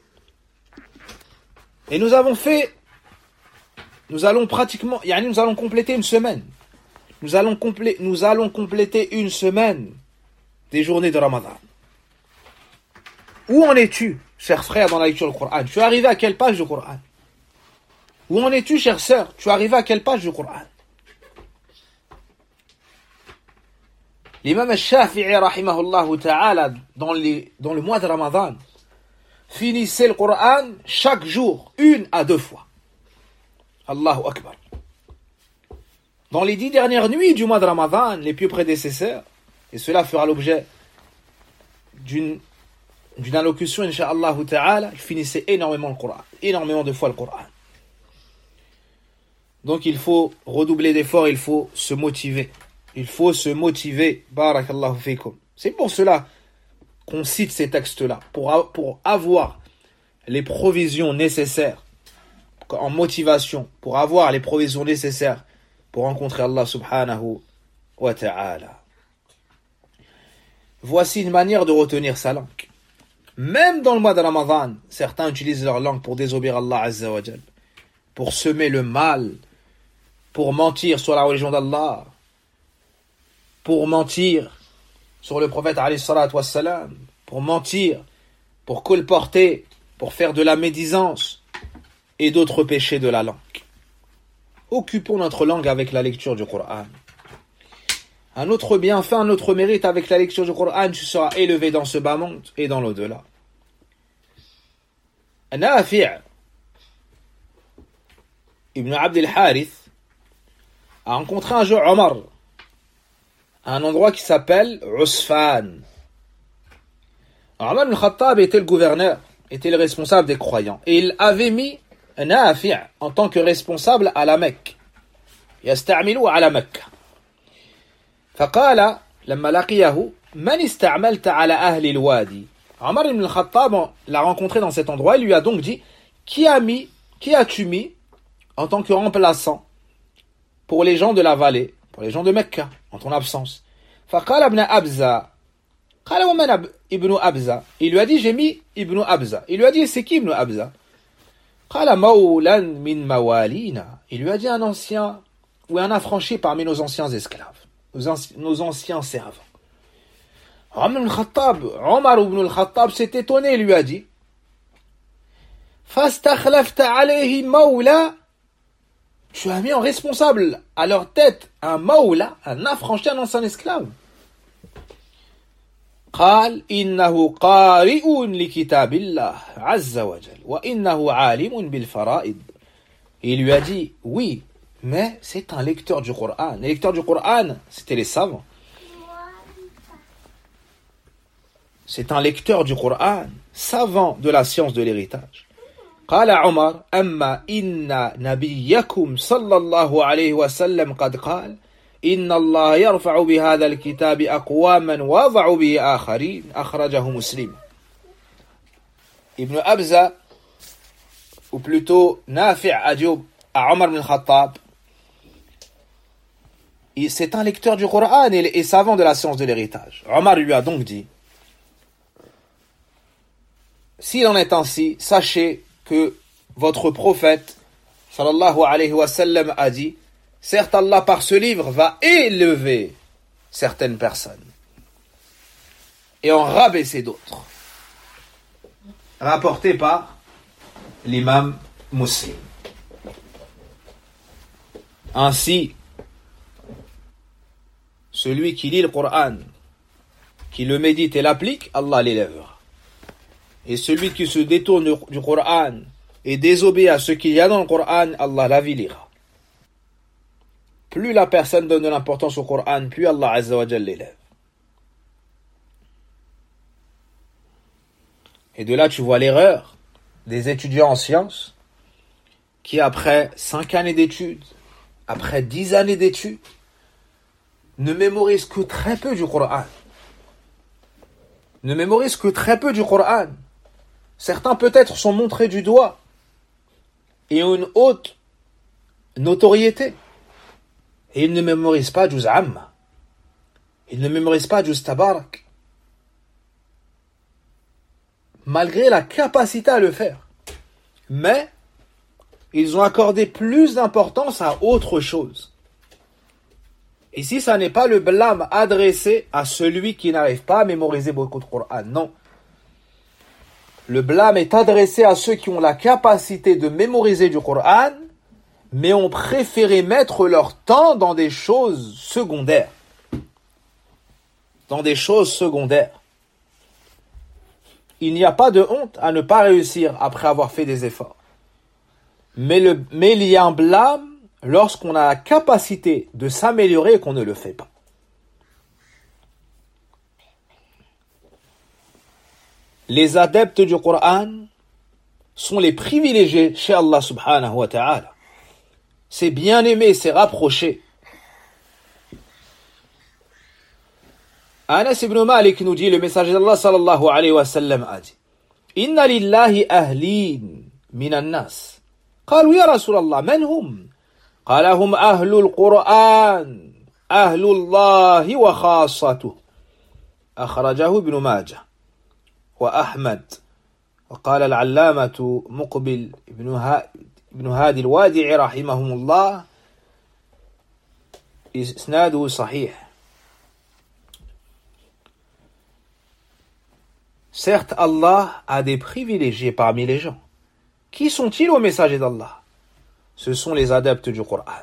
Et nous avons fait, nous allons pratiquement, yani nous allons compléter une semaine. Nous allons, complé, nous allons compléter une semaine des journées de Ramadan. Où en es-tu, cher frère, dans la lecture du Coran? Tu es arrivé à quelle page du Coran? Où en es-tu, chère sœur? Tu es arrivé à quelle page du Coran? L'imam al-Shafi'i, rahimahullah ta'ala, dans, les, dans le mois de Ramadan, finissait le Coran chaque jour, une à deux fois. Allahu Akbar. Dans les dix dernières nuits du mois de Ramadan, les pieux prédécesseurs, et cela fera l'objet d'une d'une allocution, incha'Allah ta'ala, il finissait énormément le Coran, énormément de fois le Coran. Donc il faut redoubler d'efforts, il faut se motiver. Il faut se motiver. Barakallahu fikum. C'est pour cela qu'on cite ces textes-là, pour, pour avoir les provisions nécessaires en motivation, pour avoir les provisions nécessaires pour rencontrer Allah subhanahu wa ta'ala. Voici une manière de retenir sa langue. Même dans le mois de Ramadan, certains utilisent leur langue pour désobéir à Allah Azza wa Jal, pour semer le mal, pour mentir sur la religion d'Allah, pour mentir sur le prophète alayhi salatu wassalam, pour mentir, pour colporter, pour faire de la médisance et d'autres péchés de la langue. Occupons notre langue avec la lecture du Coran. Un autre bienfait, un autre mérite avec la lecture du Coran, tu seras élevé dans ce bas monde et dans l'au-delà. Nafi' ibn Abd al-Harith a rencontré un jour Omar à un endroit qui s'appelle Usfan. Omar ibn Khattab était le gouverneur, était le responsable des croyants, et il avait mis Nafi' en tant que responsable à la Mecque. يستعملوا على مكة. فقال لما لقيه من استعملت على أهل الوادي. Omar ibn al-Khattab l'a rencontré dans cet endroit, il lui a donc dit, qui a mis, qui as-tu mis en tant que remplaçant pour les gens de la vallée, pour les gens de Mecca, en ton absence. فقال ابن أبزة. قال ومن ابن أبزة. Il lui a dit, j'ai mis Ibn Abza. Il lui a dit, c'est qui Ibn Abza? قال مولا من موالينا. Il lui a dit, un ancien ou un affranchi parmi nos anciens esclaves, nos, anci- nos anciens servants. Omar ibn al-Khattab, Omar ibn al-Khattab s'est étonné, il lui a dit, فَاسْتَخْلَفْتَ عَلَيْهِ مَوْلَى. Tu as mis en responsable à leur tête un mawla, un affranchi, un ancien esclave. قال إنه قارئ لكتاب الله عز وجل وإنه عالم بالفرائض. Il lui a dit, oui, mais c'est un lecteur du Coran. Les lecteurs du Coran, c'était les savants. C'est un lecteur du Coran, savant de la science de l'héritage. قال عمر أما إن نبيكم صلى الله عليه وسلم قد قال إن الله يرفع بهذا الكتاب أقواما وضعوا به آخرين أخرجه مسلم. Ibn Abza, ou plutôt Nafi' a dit à Omar ibn Khattab, c'est un lecteur du Coran et savant de la science de l'héritage. Omar lui a donc dit, s'il en est ainsi, sachez que votre prophète, sallallahu alayhi wa sallam, a dit, certes Allah par ce livre va élever certaines personnes et en rabaisser d'autres. Rapporté par l'imam Muslim. Ainsi, celui qui lit le Coran, qui le médite et l'applique, Allah l'élèvera. Et celui qui se détourne du Coran et désobéit à ce qu'il y a dans le Coran, Allah l'avilira. Plus la personne donne de l'importance au Coran, plus Allah Azza wa Jal l'élève. Et de là, tu vois l'erreur des étudiants en sciences qui, après cinq années d'études, après dix années d'études, ne mémorisent que très peu du Coran. Ne mémorisent que très peu du Coran. Certains peut-être sont montrés du doigt et ont une haute notoriété. Et ils ne mémorisent pas Juz Amma. Ils ne mémorisent pas Juz Tabarak. Malgré la capacité à le faire. Mais ils ont accordé plus d'importance à autre chose. Ici, ça n'est pas le blâme adressé à celui qui n'arrive pas à mémoriser beaucoup de Coran. Non. Le blâme est adressé à ceux qui ont la capacité de mémoriser du Coran, mais ont préféré mettre leur temps dans des choses secondaires. Dans des choses secondaires. Il n'y a pas de honte à ne pas réussir après avoir fait des efforts. Mais, le, mais il y a un blâme lorsqu'on a la capacité de s'améliorer et qu'on ne le fait pas. Les adeptes du Coran sont les privilégiés chez Allah subhanahu wa ta'ala. C'est bien aimé, c'est rapproché. Anas ibn Malik nous dit, le messager d'Allah sallallahu alayhi wa sallam a dit, إن لله أهلين من الناس قالوا يا رسول الله من هم قال هم أهل القرآن أهل الله وخاصته أخرجه ابن ماجه وأحمد وقال العلامة مقبل ابن هادي الوادع رحمهم الله إسناده صحيح. Certes, Allah a des privilégiés parmi les gens. Qui sont-ils aux messagers d'Allah? Ce sont les adeptes du Coran.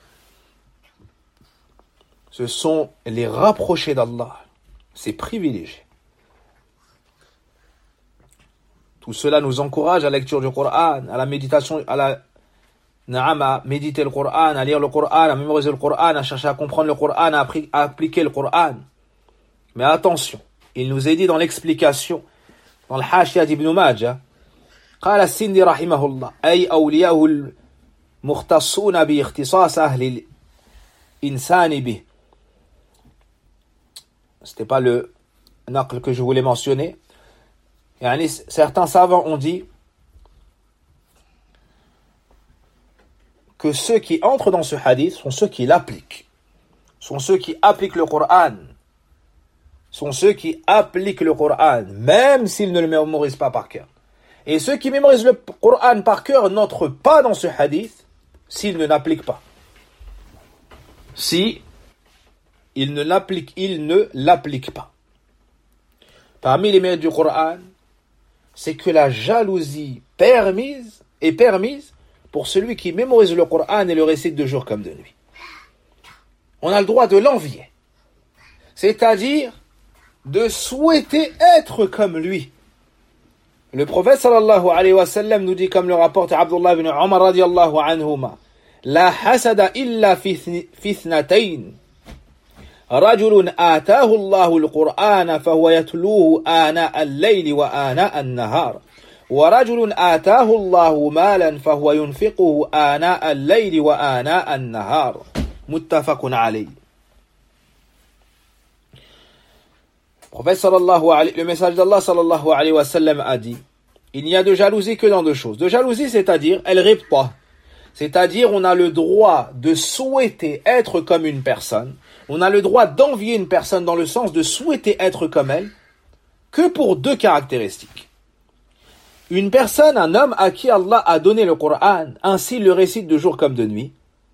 Ce sont les rapprochés d'Allah, ces privilégiés. Tout cela nous encourage à la lecture du Coran, à la méditation, à la Naam, à méditer le Coran, à lire le Coran, à mémoriser le Coran, à chercher à comprendre le Coran, à, appri- à appliquer le Coran. Mais attention, il nous est dit dans l'explication, dans le Hashiyah d'Ibn Majah, قال السندي رحمه الله أي أولياء المختصون باختصاص أهل الإنسان به. C'était pas le naql que je voulais mentionner. Yani, certains savants ont dit que ceux qui entrent dans ce hadith sont ceux qui l'appliquent, sont ceux qui appliquent le Coran, sont ceux qui appliquent le Coran, même s'ils ne le mémorisent pas par cœur. Et ceux qui mémorisent le Coran par cœur n'entrent pas dans ce hadith s'ils ne l'appliquent pas. Si ils ne l'appliquent, ils ne l'appliquent pas. Parmi les mérites du Coran, c'est que la jalousie permise est permise pour celui qui mémorise le Coran et le récite de jour comme de nuit. On a le droit de l'envier. C'est-à-dire de souhaiter être comme lui. Le prophète sallallahu alayhi wa sallam nous dit, comme le rapporte Abdullah ibn Umar radiyallahu anhuma, la hasada illa fi ithnatayn. رجل آتاه الله القرآن فهو يتلوه آناء الليل وآناء النهار ورجل آتاه الله مالا فهو ينفقه آناء الليل وآناء النهار متفق عليه. Prophète sallallahu alayhi, le message d'Allah sallallahu alayhi wa sallam a dit, il n'y a de jalousie que dans deux choses. De jalousie, c'est-à-dire el ribta, c'est-à-dire on a le droit de souhaiter être comme une personne, on a le droit d'envier une personne dans le sens de souhaiter être comme elle, que pour deux caractéristiques. Une personne, un homme à qui Allah a donné le Coran, ainsi le récite de jour comme de nuit.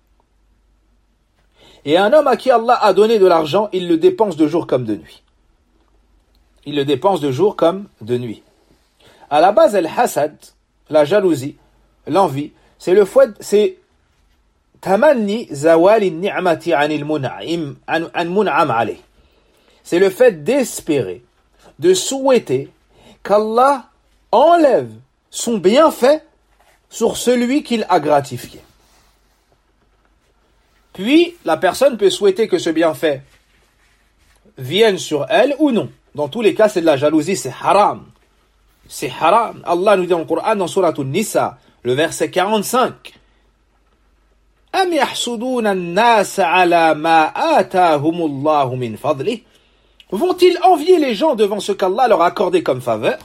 Et un homme à qui Allah a donné de l'argent, il le dépense de jour comme de nuit. Il le dépense de jour comme de nuit. À la base, el-hasad, la jalousie, l'envie, c'est le fouet, c'est tamanni zawali ni'mati anil mun'im an mun'am alayh. C'est le fait d'espérer, de souhaiter qu'Allah enlève son bienfait sur celui qu'il a gratifié. Puis, la personne peut souhaiter que ce bienfait vienne sur elle ou non. Dans tous les cas, c'est de la jalousie, c'est haram. C'est haram. Allah nous dit dans le Coran, dans Surat An-Nisa, le verset quarante-cinq. Am yahsuduna an-nas ala ma atahum Allah min fadlih? Vont-ils envier les gens devant ce qu'Allah leur a accordé comme faveur?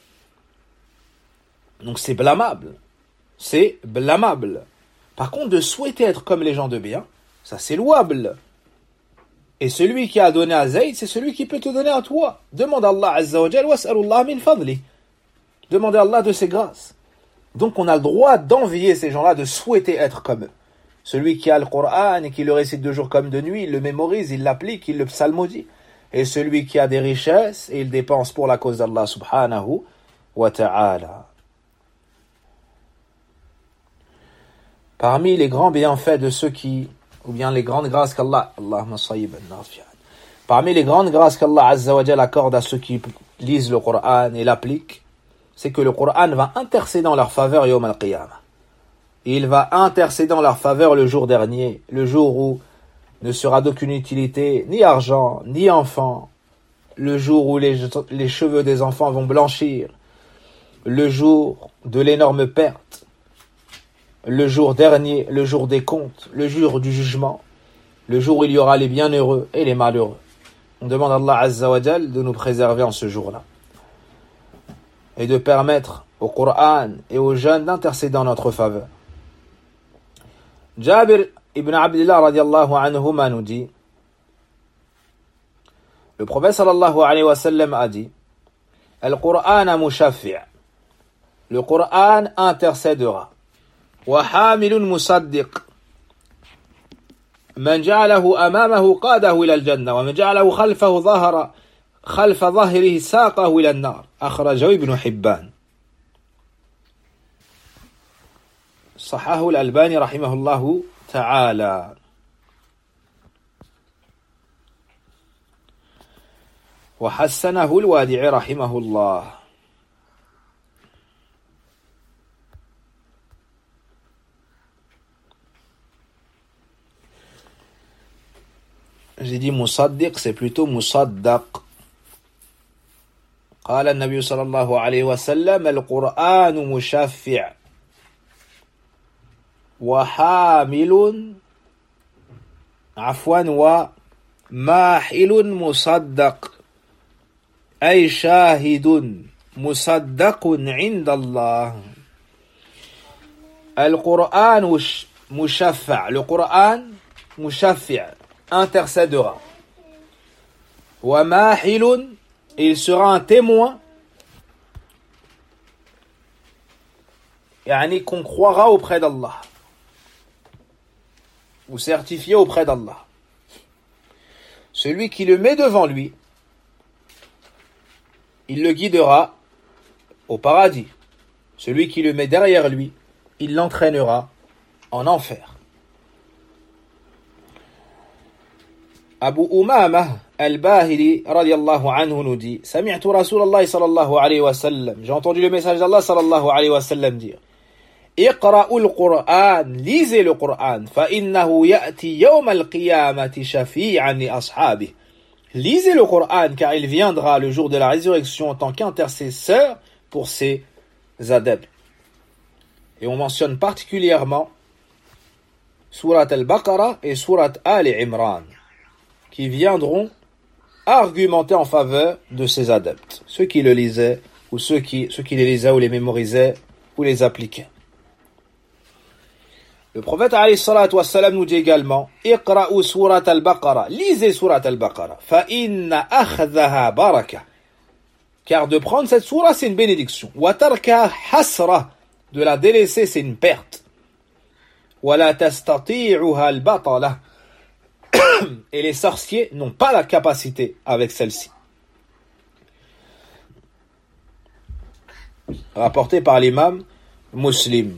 Donc c'est blâmable. C'est blâmable. Par contre, de souhaiter être comme les gens de bien, ça c'est louable. Et celui qui a donné à Zayd, c'est celui qui peut te donner à toi. Demande à Allah Azza wa Jal, was'alullah min fadli. Demandez à Allah de ses grâces. Donc on a le droit d'envier ces gens-là, de souhaiter être comme eux. Celui qui a le Coran et qui le récite de jour comme de nuit, il le mémorise, il l'applique, il le psalmodie. Et celui qui a des richesses, et il dépense pour la cause d'Allah subhanahu wa ta'ala. Parmi les grands bienfaits de ceux qui, ou bien les grandes grâces qu'Allah, Allahumma sayyib al-nafi'an. Parmi les grandes grâces qu'Allah Azza wa Jal accorde à ceux qui lisent le Coran et l'appliquent, c'est que le Coran va intercéder en leur faveur yawm al-qiyamah. Il va intercéder en leur faveur le jour dernier, le jour où ne sera d'aucune utilité ni argent, ni enfant, le jour où les, les cheveux des enfants vont blanchir, le jour de l'énorme perte, le jour dernier, le jour des comptes, le jour du jugement, le jour où il y aura les bienheureux et les malheureux. On demande à Allah Azza wa Jal de nous préserver en ce jour-là. et de permettre au Coran et aux jeunes d'intercéder en notre faveur. Jabir ibn Abdullah radiallahu anhuma nous dit, le prophète sallallahu alayhi wa sallam a dit, Al-Qur'an mushaffi', le Coran intercédera. Wa hamilun musaddiq, man ja'alahu amamahu qadahu ila al-jannah, wa man ja'alahu khalfahu dhahara خلف ظهره ساقه إلى النار أخرجه ابن حبان صححه الألباني رحمه الله تعالى. وحسنه الوادعي رحمه الله. J'ai dit musaddiq, c'est plutôt musaddaq. قال النبي صلى الله عليه وسلم القرآن مشفع وحامل عفوا وماحل مصدق أي شاهد مصدق عند الله. القرآن مشفع, le Coran مشفع intercédera. وماحل, il sera un témoin, yani qu'on croira auprès d'Allah, ou certifié auprès d'Allah. Celui qui le met devant lui, il le guidera au paradis. Celui qui le met derrière lui, il l'entraînera en enfer. Abu Umamah al-Bahili radiyallahu anhu nous dit, Sami'tu Rasulallah sallallahu alayhi wa sallam, j'ai entendu le message d'Allah sallallahu alayhi wa sallam dire, Iqra'ul Qur'an, lisez le Qur'an, fa innahu ya'ti yawm al-qiyamati shafi'an li ashabihi. Lisez le Qur'an car il viendra le jour de la résurrection en tant qu'intercesseur pour ses adeptes. Et on mentionne particulièrement Surat al-Baqarah et Surat Al-Imran qui viendront argumenter en faveur de ses adeptes, ceux qui le lisaient ou ceux qui, ceux qui les lisaient ou les mémorisaient ou les appliquaient. Le prophète alayhi salatu wassalam nous dit également Iqra'u surat al-Baqarah, lisez surat al-Baqarah, fa inna akhdaha baraka, car de prendre cette sourate c'est une bénédiction, wa tarka hasra, de la délaisser c'est une perte, wa la tastati'uha al-batala, et les sorciers n'ont pas la capacité avec celle-ci. Rapporté par l'imam Muslim.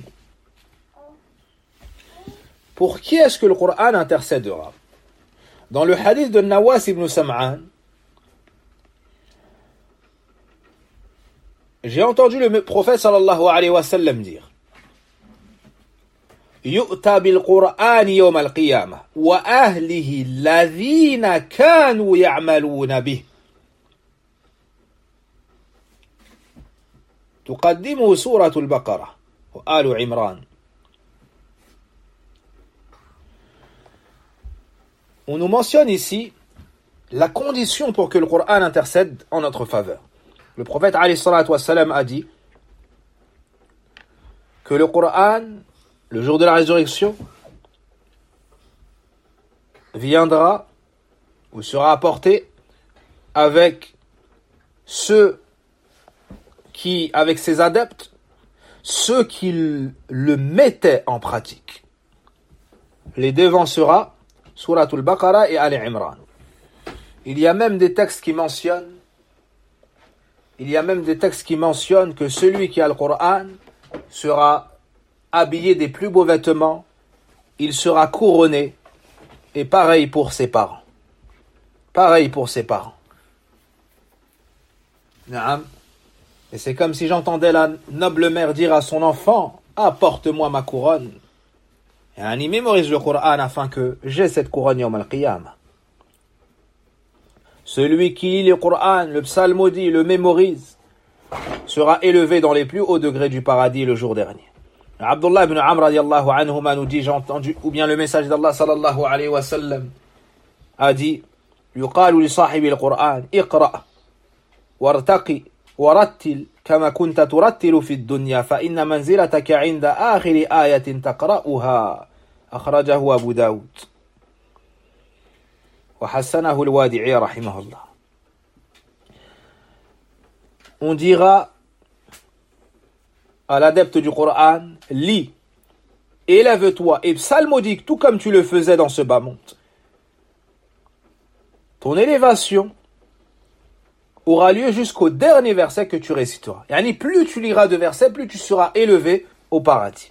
Pour qui est-ce que le Coran intercédera? Dans le hadith de Nawas ibn Sam'an, j'ai entendu le prophète sallallahu alayhi wa sallam dire يؤتى بالقرآن يوم القيامة وأهله الذين كانوا يعملون به تقدمه سورة البقرة وآل عمران. On nous mentionne ici la condition pour que le Coran intercède en notre faveur. Le prophète alayhi salatu wassalam a dit que le Coran, le jour de la résurrection, viendra ou sera apporté avec ceux qui, avec ses adeptes, ceux qui le mettaient en pratique. Les devancera Suratul Baqarah et Al-Imran. Il y a même des textes qui mentionnent, il y a même des textes qui mentionnent que celui qui a le Coran sera habillé des plus beaux vêtements, il sera couronné, et pareil pour ses parents. Pareil pour ses parents. Naam. Et c'est comme si j'entendais la noble mère dire à son enfant, apporte-moi ma couronne. Et il mémorise le Coran afin que j'ai cette couronne yawm al-qiyamah. Celui qui lit le Coran, le psalmodie, le mémorise, sera élevé dans les plus hauts degrés du paradis le jour dernier. Abdullah ibn Amr radiallahu anhuma nous dit, j'ai entendu, ou bien le message d'Allah sallallahu alayhi wa sallam a dit, yuqalu li sahibi al-Qur'an, iqra, wartaqi, warattil, كما كنت ترتل في الدنيا فإن منزلتك عند آخر آية تقرأها أخرجه أبو داود وحسنه الوادعي رحمه الله. On dira à l'adepte du Coran, lis, élève-toi et psalmodique tout comme tu le faisais dans ce bas monde. Ton élévation aura lieu jusqu'au dernier verset que tu réciteras. Yani plus tu liras de versets, plus tu seras élevé au paradis.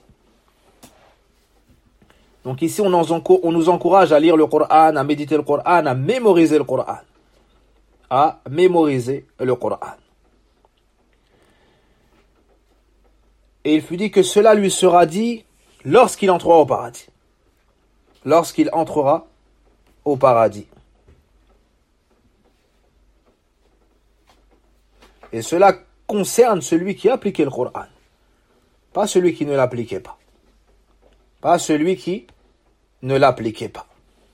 Donc ici, on nous encourage à lire le Coran, à méditer le Coran, à mémoriser le Coran. À mémoriser le Coran. Et il fut dit que cela lui sera dit lorsqu'il entrera au paradis. Lorsqu'il entrera au paradis. Et cela concerne celui qui appliquait le Coran. Pas celui qui ne l'appliquait pas. Pas celui qui ne l'appliquait pas.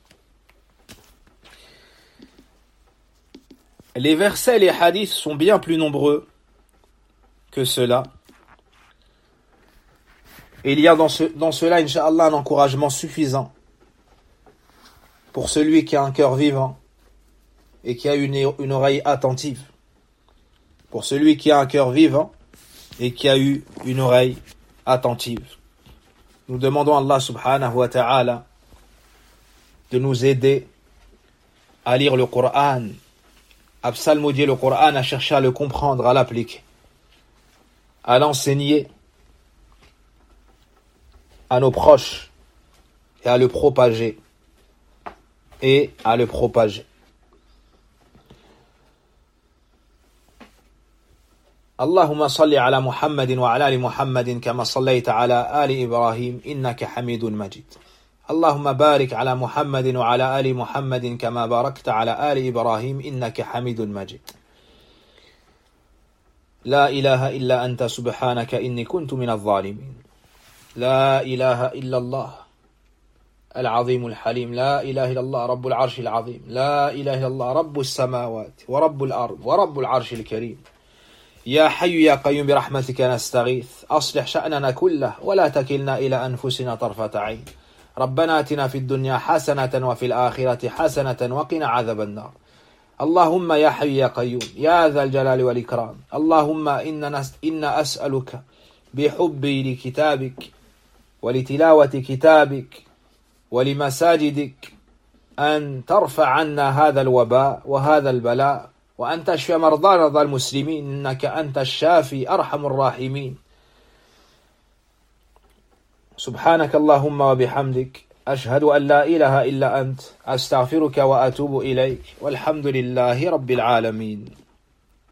Les versets et les hadiths sont bien plus nombreux que cela. Et il y a dans, ce, dans cela, Inch'Allah, un encouragement suffisant pour celui qui a un cœur vivant et qui a une, une oreille attentive. Pour celui qui a un cœur vivant et qui a eu une oreille attentive. Nous demandons à Allah subhanahu wa ta'ala de nous aider à lire le Coran, à psalmodier le Coran, à chercher à le comprendre, à l'appliquer, à l'enseigner à nos proches et à le propager et à le propager. اللهم صل على محمد وعلى آل محمد كما صليت على آل إبراهيم إنك حميد مجيد. اللهم بارك على محمد وعلى آل محمد كما باركت على آل إبراهيم إنك حميد مجيد. لا إله إلا أنت سبحانك إني كنت من الظالمين. لا إله إلا الله العظيم الحليم. لا إله إلا الله رب العرش العظيم. لا إله إلا الله رب السماوات ورب الأرض ورب العرش الكريم. يا حي يا قيوم برحمتك نستغيث أصلح شأننا كله ولا تكلنا إلى أنفسنا طرفة عين. ربنا آتنا في الدنيا حسنة وفي الآخرة حسنة وقنا عذاب النار. اللهم يا حي يا قيوم يا ذا الجلال والإكرام. اللهم إننا إنا أسألك بحبي لكتابك ولتلاوة كتابك ولمساجدك أن ترفع عنا هذا الوباء وهذا البلاء وأن تشفي مرضانا مرضى المسلمين إنك أنت الشافي أرحم الراحمين. سبحانك اللهم وبحمدك أشهد أن لا إله إلا أنت أستغفرك وأتوب إليك والحمد لله رب العالمين.